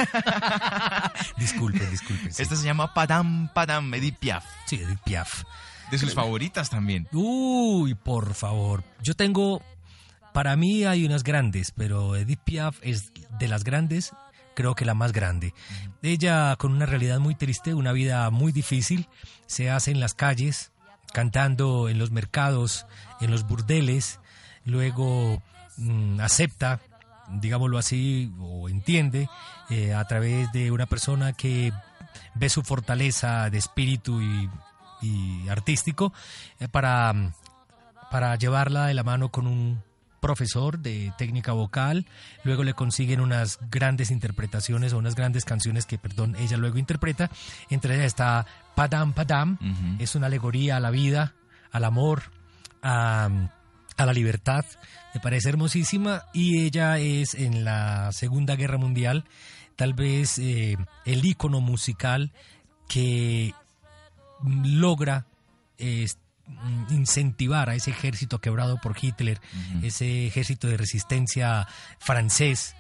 Disculpen. Sí. Esta se llama Padam Padam, Edith Piaf. Sí, Edith Piaf. De sus favoritas también. Uy, por favor. Yo tengo, para mí hay unas grandes, pero Edith Piaf es de las grandes, creo que la más grande. Ella, con una realidad muy triste, una vida muy difícil, se hace en las calles, cantando en los mercados, en los burdeles, luego acepta, digámoslo así, o entiende a través de una persona que ve su fortaleza de espíritu y artístico para llevarla de la mano con un profesor de técnica vocal. Luego le consiguen unas grandes interpretaciones o unas grandes canciones que, ella luego interpreta. Entre ellas está Padam Padam, es una alegoría a la vida, al amor, a la libertad. Me parece hermosísima, y ella es, en la Segunda Guerra Mundial, tal vez el ícono musical que logra incentivar a ese ejército quebrado por Hitler, ese ejército de resistencia francés,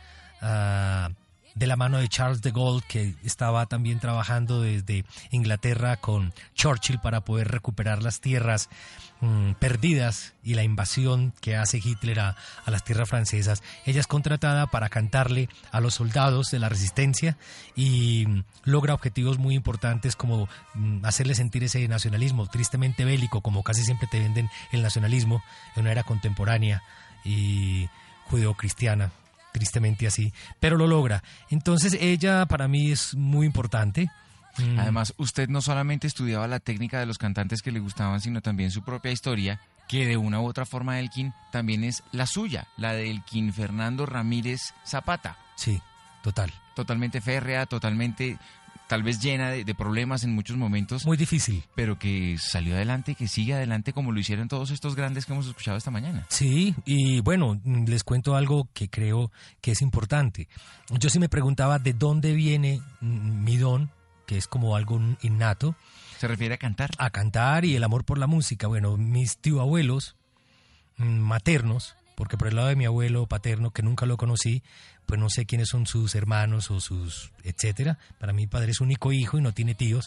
de la mano de Charles de Gaulle, que estaba también trabajando desde Inglaterra con Churchill para poder recuperar las tierras perdidas y la invasión que hace Hitler a las tierras francesas. Ella es contratada para cantarle a los soldados de la resistencia y logra objetivos muy importantes, como hacerle sentir ese nacionalismo tristemente bélico, como casi siempre te venden el nacionalismo en una era contemporánea y judeocristiana, tristemente así, pero lo logra. Entonces ella para mí es muy importante. Además, usted no solamente estudiaba la técnica de los cantantes que le gustaban, sino también su propia historia, que de una u otra forma, Elkin, también es la suya, la de Elkin Fernando Ramírez Zapata. Sí, total. Totalmente férrea, totalmente, tal vez llena de problemas en muchos momentos. Muy difícil. Pero que salió adelante, que sigue adelante, como lo hicieron todos estos grandes que hemos escuchado esta mañana. Sí, y bueno, les cuento algo que creo que es importante. Yo sí me preguntaba de dónde viene mi don, que es como algo innato. ¿Se refiere a cantar? A cantar y el amor por la música. Bueno, mis tío-abuelos maternos, porque por el lado de mi abuelo paterno, que nunca lo conocí, pues no sé quiénes son sus hermanos o sus etcétera. Para mí, mi padre es único hijo y no tiene tíos.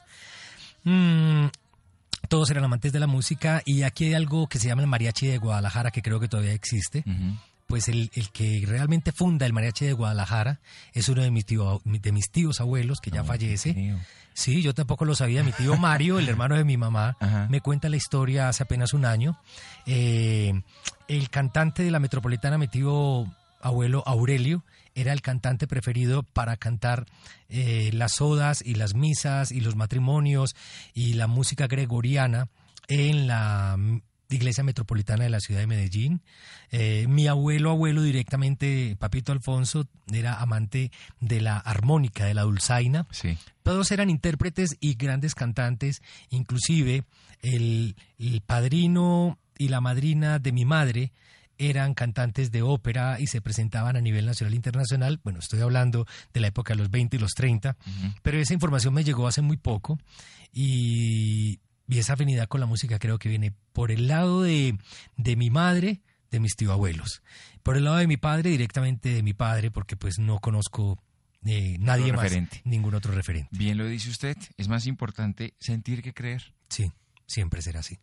Todos eran amantes de la música, y aquí hay algo que se llama el mariachi de Guadalajara, que creo que todavía existe. pues el que realmente funda el Mariachi de Guadalajara es uno de mis tíos abuelos, que ya fallece. Sí, yo tampoco lo sabía. Mi tío Mario, el hermano de mi mamá, me cuenta la historia hace apenas un año. El cantante de la Metropolitana, mi tío abuelo Aurelio, era el cantante preferido para cantar las odas y las misas y los matrimonios y la música gregoriana en la Iglesia Metropolitana de la ciudad de Medellín. Mi abuelo directamente, Papito Alfonso, era amante de la armónica, de la dulzaina. Sí. Todos eran intérpretes y grandes cantantes, inclusive el padrino y la madrina de mi madre eran cantantes de ópera y se presentaban a nivel nacional e internacional. Bueno, estoy hablando de la época de los 20 y los 30, pero esa información me llegó hace muy poco y esa afinidad con la música creo que viene por el lado de mi madre, de mis tíos abuelos. Por el lado de mi padre, directamente de mi padre, porque pues no conozco nadie más, ningún otro referente. Bien lo dice usted, es más importante sentir que creer. Sí, siempre será así.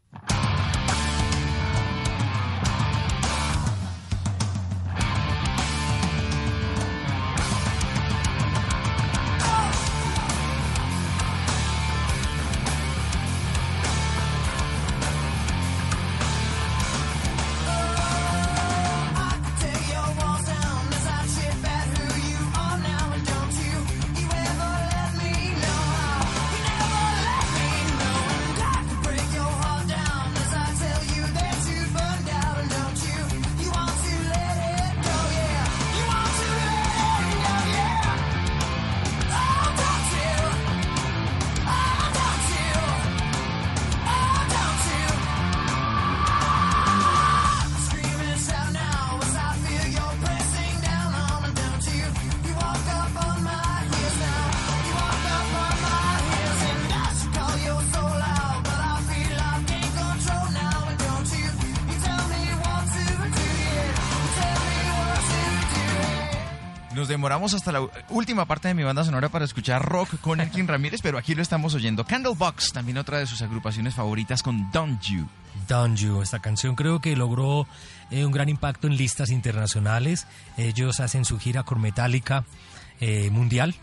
Nos demoramos hasta la última parte de mi banda sonora para escuchar rock con Elkin Ramírez, pero aquí lo estamos oyendo. Candlebox, también otra de sus agrupaciones favoritas con Don't You. Don't You, esta canción creo que logró un gran impacto en listas internacionales. Ellos hacen su gira con Metallica mundial,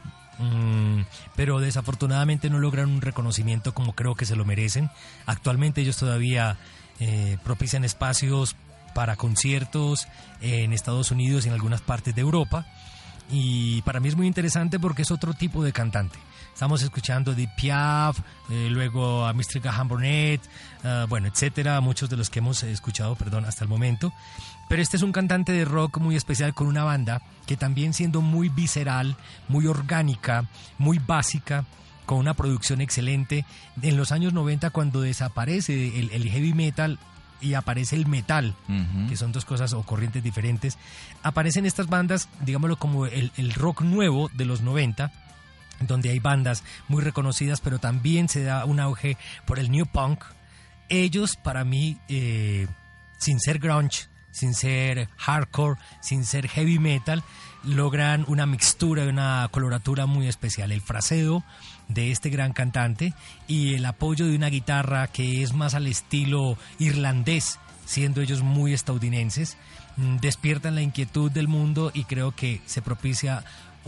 pero desafortunadamente no logran un reconocimiento como creo que se lo merecen. Actualmente ellos todavía propician espacios para conciertos en Estados Unidos y en algunas partes de Europa. Y para mí es muy interesante porque es otro tipo de cantante. Estamos escuchando a Edith Piaf, luego a Mr. Graham Burnett, bueno, etcétera, muchos de los que hemos escuchado, hasta el momento. Pero este es un cantante de rock muy especial con una banda que también, siendo muy visceral, muy orgánica, muy básica, con una producción excelente, en los años 90, cuando desaparece el heavy metal y aparece el metal, que son dos cosas o corrientes diferentes, aparecen estas bandas, digámoslo como el rock nuevo de los 90, donde hay bandas muy reconocidas, pero también se da un auge por el new punk. Ellos, para mí, sin ser grunge, sin ser hardcore, sin ser heavy metal, logran una mixtura y una coloratura muy especial. El fraseo de este gran cantante y el apoyo de una guitarra que es más al estilo irlandés, siendo ellos muy estadounidenses, despiertan la inquietud del mundo y creo que se propicia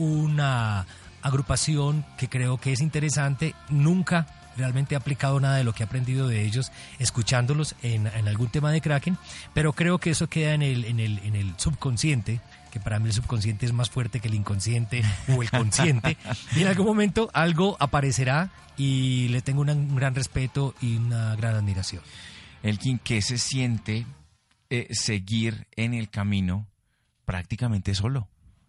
una agrupación que creo que es interesante. Nunca realmente he aplicado nada de lo que he aprendido de ellos escuchándolos en algún tema de Kraken, pero creo que eso queda en el subconsciente, que para mí el subconsciente es más fuerte que el inconsciente o el consciente, y en algún momento algo aparecerá y le tengo un gran respeto y una gran admiración. Elkin, ¿qué se siente seguir en el camino prácticamente solo?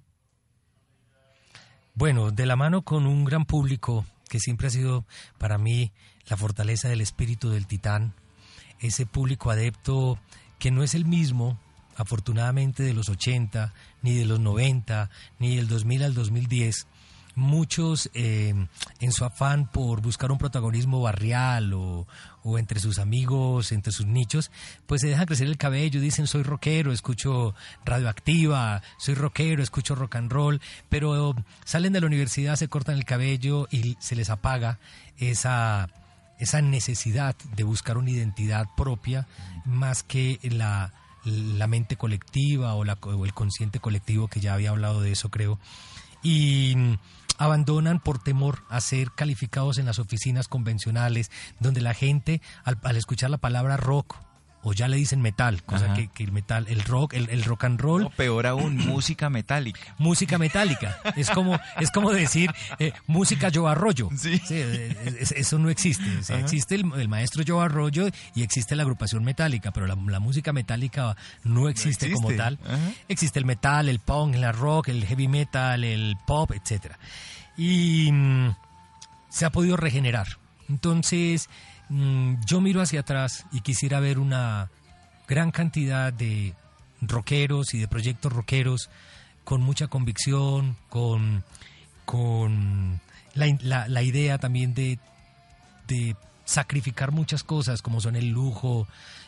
Bueno, de la mano con un gran público que siempre ha sido para mí la fortaleza del espíritu del Titán, ese público adepto que no es el mismo, afortunadamente, de los 80, ni de los 90, ni del 2000 al 2010. Muchos, en su afán por buscar un protagonismo barrial o entre sus amigos, entre sus nichos, pues se dejan crecer el cabello, dicen soy rockero, escucho Radioactiva, soy rockero, escucho rock and roll, pero salen de la universidad, se cortan el cabello y se les apaga esa necesidad de buscar una identidad propia, más que la la mente colectiva o el consciente colectivo, que ya había hablado de eso, creo, y abandonan por temor a ser calificados en las oficinas convencionales, donde la gente al escuchar la palabra rock, o ya le dicen metal, cosa que el metal, el rock and roll. O peor aún, música metálica. Música metálica. Es como decir música Joe Arroyo. Sí. Sí, eso no existe. O sea, existe el maestro Joe Arroyo y existe la agrupación metálica, pero la música metálica no existe como tal. Existe el metal, el punk, el rock, el heavy metal, el pop, etcétera. Y se ha podido regenerar. Entonces, yo miro hacia atrás y quisiera ver una gran cantidad de rockeros y de proyectos rockeros con mucha convicción, con la idea también de sacrificar muchas cosas, como son el lujo,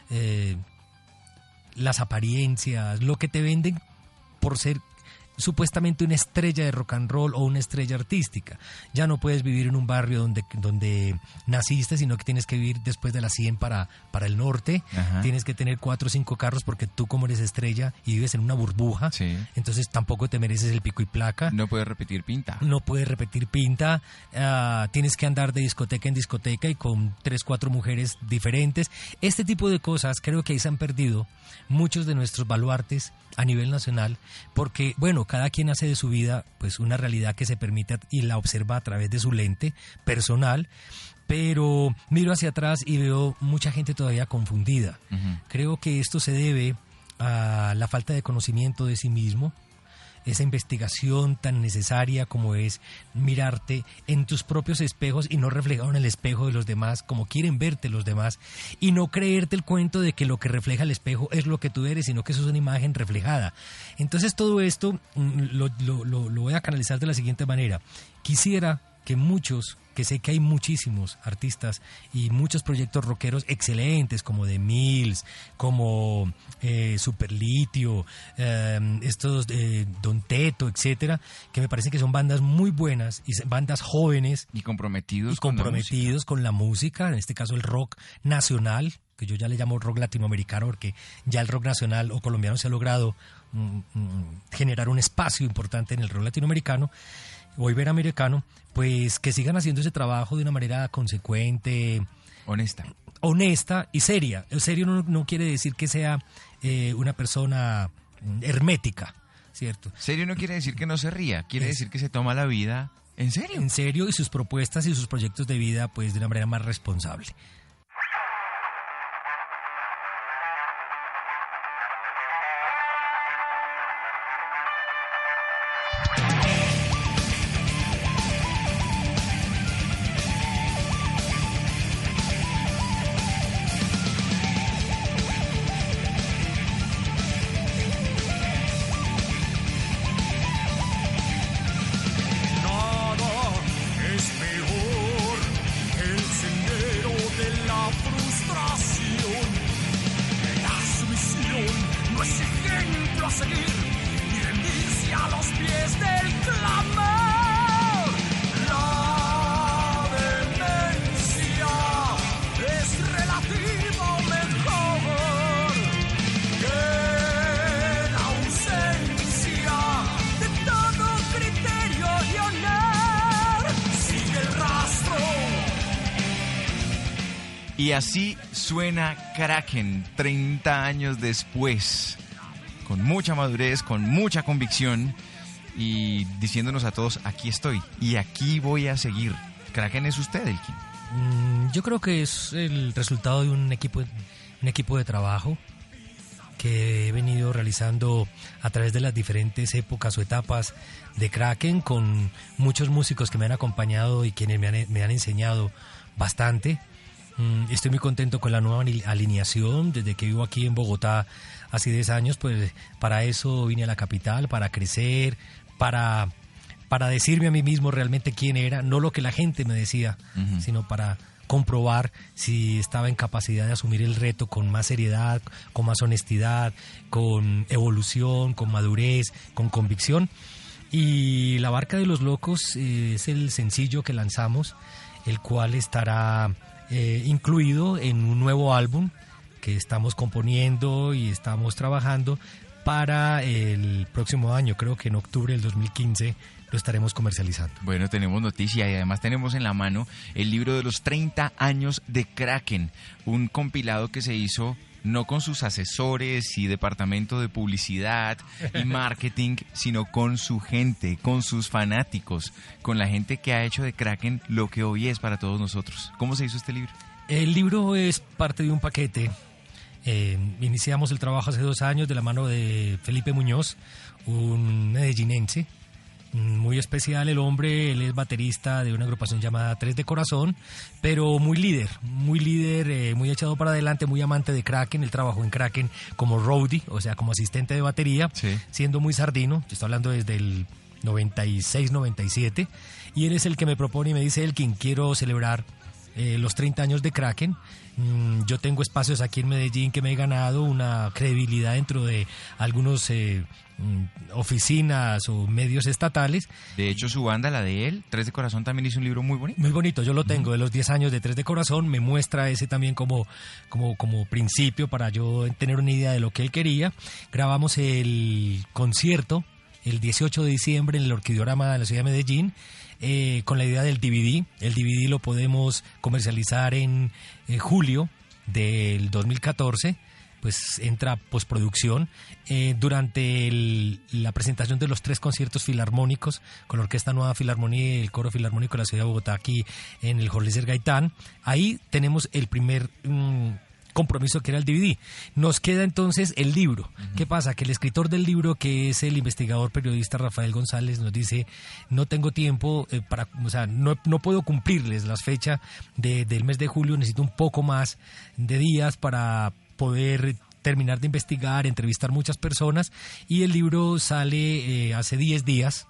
las apariencias, lo que te venden por ser supuestamente una estrella de rock and roll o una estrella artística. Ya no puedes vivir en un barrio donde naciste, sino que tienes que vivir después de las 100 para el norte. Tienes que tener 4 o 5 carros porque tú, como eres estrella y vives en una burbuja, entonces tampoco te mereces el pico y placa. No puedes repetir pinta. Tienes que andar de discoteca en discoteca y con 3, 4 mujeres diferentes. Este tipo de cosas, creo que ahí se han perdido muchos de nuestros baluartes a nivel nacional, porque, bueno, cada quien hace de su vida pues una realidad que se permite y la observa a través de su lente personal, pero miro hacia atrás y veo mucha gente todavía confundida. Creo que esto se debe a la falta de conocimiento de sí mismo, esa investigación tan necesaria como es mirarte en tus propios espejos y no reflejado en el espejo de los demás, como quieren verte los demás, y no creerte el cuento de que lo que refleja el espejo es lo que tú eres, sino que eso es una imagen reflejada. Entonces todo esto lo voy a canalizar de la siguiente manera. Quisiera que muchos, que sé que hay muchísimos artistas y muchos proyectos rockeros excelentes, como The Mills, como Superlitio, estos Don Teto, etcétera, que me parece que son bandas muy buenas y bandas jóvenes y comprometidos con la música, en este caso el rock nacional, que yo ya le llamo rock latinoamericano, porque ya el rock nacional o colombiano se ha logrado generar un espacio importante en el rock latinoamericano o iberoamericano, pues que sigan haciendo ese trabajo de una manera consecuente, honesta y seria. El serio no quiere decir que sea una persona hermética, ¿cierto? Serio no quiere decir que no se ría, quiere decir que se toma la vida en serio. En serio, y sus propuestas y sus proyectos de vida pues de una manera más responsable. Y así suena Kraken 30 años después, con mucha madurez, con mucha convicción y diciéndonos a todos, aquí estoy y aquí voy a seguir. ¿Kraken es usted, Elkin? Yo creo que es el resultado de un equipo de trabajo que he venido realizando a través de las diferentes épocas o etapas de Kraken, con muchos músicos que me han acompañado y quienes me han enseñado bastante. Estoy muy contento con la nueva alineación. Desde que vivo aquí en Bogotá hace 10 años, pues para eso vine a la capital, para crecer, para decirme a mí mismo realmente quién era, no lo que la gente me decía, sino para comprobar si estaba en capacidad de asumir el reto con más seriedad, con más honestidad, con evolución, con madurez, con convicción. Y La Barca de los Locos es el sencillo que lanzamos, el cual estará incluido en un nuevo álbum que estamos componiendo y estamos trabajando para el próximo año. Creo que en octubre del 2015 lo estaremos comercializando. Bueno, tenemos noticia y además tenemos en la mano el libro de los 30 años de Kraken, un compilado que se hizo no con sus asesores y departamento de publicidad y marketing, sino con su gente, con sus fanáticos, con la gente que ha hecho de Kraken lo que hoy es para todos nosotros. ¿Cómo se hizo este libro? El libro es parte de un paquete. Iniciamos el trabajo hace 2 años de la mano de Felipe Muñoz, un medellinense, muy especial el hombre. Él es baterista de una agrupación llamada Tres de Corazón, pero muy líder, muy echado para adelante, muy amante de Kraken. Él trabajó en Kraken como roadie, o sea, como asistente de batería, sí, siendo muy sardino. Yo estoy hablando desde el 96-97, y él es el que me propone y me dice: Elkin, quiero celebrar los 30 años de Kraken. Yo tengo espacios aquí en Medellín que me he ganado una credibilidad dentro de algunos oficinas o medios estatales. De hecho, su banda, la de él, Tres de Corazón, también hizo un libro muy bonito. Muy bonito, yo lo tengo, de los 10 años de Tres de Corazón. Me muestra ese también como principio para yo tener una idea de lo que él quería. Grabamos el concierto el 18 de diciembre en el Orquideorama de la ciudad de Medellín, con la idea del DVD. El DVD lo podemos comercializar en julio del 2014, pues entra postproducción. Durante la presentación de los 3 conciertos filarmónicos con la Orquesta Nueva Filarmonía y el Coro Filarmónico de la ciudad de Bogotá, aquí en el Jorge Eliezer Gaitán, ahí tenemos el primer compromiso, que era el DVD. Nos queda entonces el libro. ¿Qué pasa? Que el escritor del libro, que es el investigador periodista Rafael González, nos dice: no tengo tiempo no puedo cumplirles las fechas del mes de julio, necesito un poco más de días para poder terminar de investigar, entrevistar muchas personas, y el libro sale hace 10 días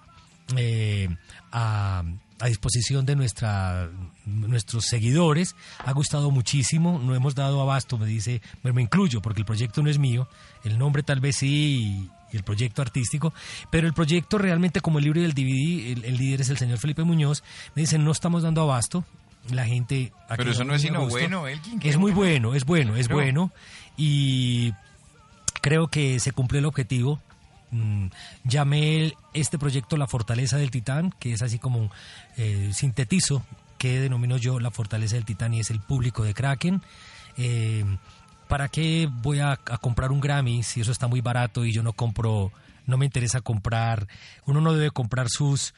a disposición de nuestros seguidores. Ha gustado muchísimo, no hemos dado abasto, me incluyo porque el proyecto no es mío, el nombre tal vez sí, y el proyecto artístico, pero el proyecto realmente, como el libro y el DVD, el líder es el señor Felipe Muñoz. Me dicen: no estamos dando abasto, la gente... Pero eso no es sino bueno, Elkin. Es muy bueno, es bueno, y creo que se cumplió el objetivo. Llamé este proyecto La Fortaleza del Titán, que es así como sintetizo que denomino yo la fortaleza del Titán, y es el público de Kraken. ¿Para qué voy a comprar un Grammy si eso está muy barato y yo no compro? No me interesa comprar. Uno no debe comprar sus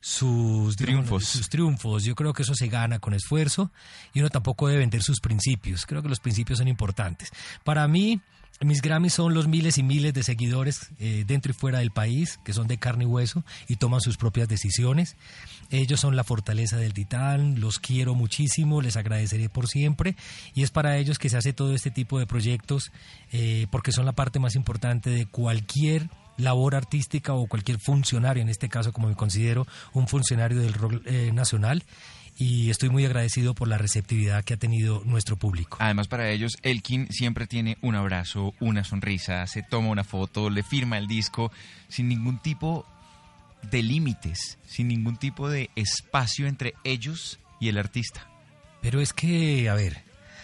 triunfos. Yo creo que eso se gana con esfuerzo, y uno tampoco debe vender sus principios. Creo que los principios son importantes. Para mí, mis Grammys son los miles y miles de seguidores dentro y fuera del país, que son de carne y hueso y toman sus propias decisiones. Ellos son la fortaleza del Titán, los quiero muchísimo, les agradeceré por siempre, y es para ellos que se hace todo este tipo de proyectos, porque son la parte más importante de cualquier labor artística o cualquier funcionario, en este caso, como me considero un funcionario del rock nacional. Y estoy muy agradecido por la receptividad que ha tenido nuestro público. Además, para ellos, Elkin siempre tiene un abrazo, una sonrisa, se toma una foto, le firma el disco, sin ningún tipo de límites, sin ningún tipo de espacio entre ellos y el artista. Pero es que, a ver,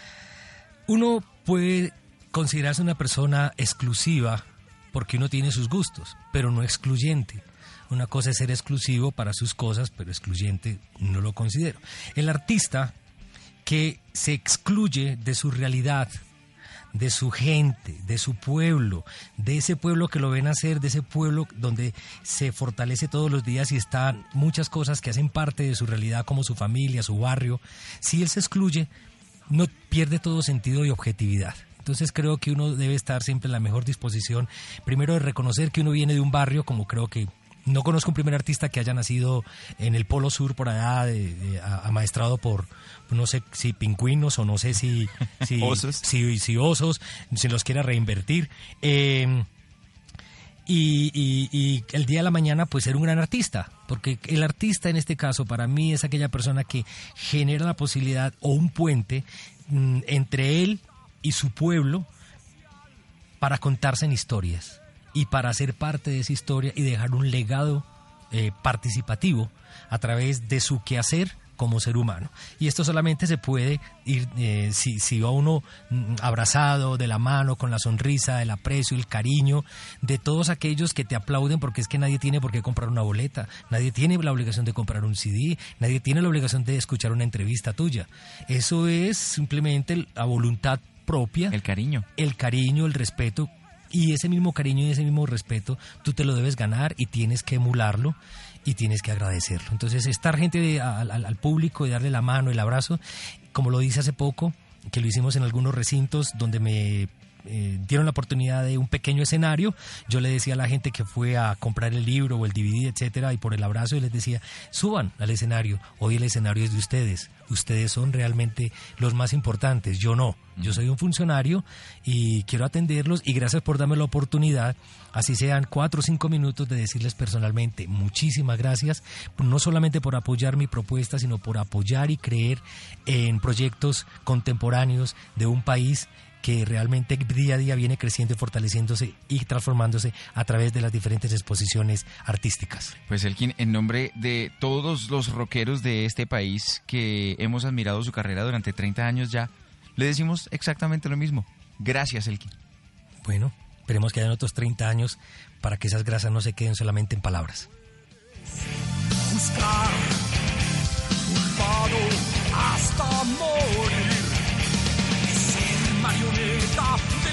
uno puede considerarse una persona exclusiva porque uno tiene sus gustos, pero no excluyente. Una cosa es ser exclusivo para sus cosas, pero excluyente no lo considero. El artista que se excluye de su realidad, de su gente, de su pueblo, de ese pueblo que lo ven hacer, de ese pueblo donde se fortalece todos los días y están muchas cosas que hacen parte de su realidad, como su familia, su barrio. Si él se excluye, no pierde todo sentido y objetividad. Entonces creo que uno debe estar siempre en la mejor disposición, primero de reconocer que uno viene de un barrio, como creo que no conozco un primer artista que haya nacido en el Polo Sur, por allá, amaestrado por, no sé si pingüinos o no sé si osos, si osos, si los quiera reinvertir. Y el día de la mañana, pues, ser un gran artista, porque el artista en este caso para mí es aquella persona que genera la posibilidad o un puente entre él y su pueblo para contarse en historias y para ser parte de esa historia y dejar un legado participativo a través de su quehacer, como ser humano. Y esto solamente se puede ir si va uno abrazado de la mano, con la sonrisa, el aprecio, el cariño de todos aquellos que te aplauden, porque es que nadie tiene por qué comprar una boleta, nadie tiene la obligación de comprar un CD, nadie tiene la obligación de escuchar una entrevista tuya. Eso es simplemente la voluntad propia, el cariño, el respeto, y ese mismo cariño y ese mismo respeto tú te lo debes ganar y tienes que emularlo y tienes que agradecerlo. Entonces, estar gente al público y darle la mano, el abrazo, como lo dice hace poco, que lo hicimos en algunos recintos donde me dieron la oportunidad de un pequeño escenario. Yo le decía a la gente que fue a comprar el libro o el DVD, etcétera, y por el abrazo yo les decía, suban al escenario, hoy el escenario es de ustedes son realmente los más importantes, yo no, yo soy un funcionario y quiero atenderlos, y gracias por darme la oportunidad, así sean 4 o 5 minutos, de decirles personalmente muchísimas gracias, no solamente por apoyar mi propuesta, sino por apoyar y creer en proyectos contemporáneos de un país que realmente día a día viene creciendo y fortaleciéndose y transformándose a través de las diferentes exposiciones artísticas. Pues Elkin, en nombre de todos los rockeros de este país que hemos admirado su carrera durante 30 años ya, le decimos exactamente lo mismo. Gracias, Elkin. Bueno, esperemos que hayan otros 30 años para que esas gracias no se queden solamente en palabras. Buscar, culpado hasta morir. Marioneta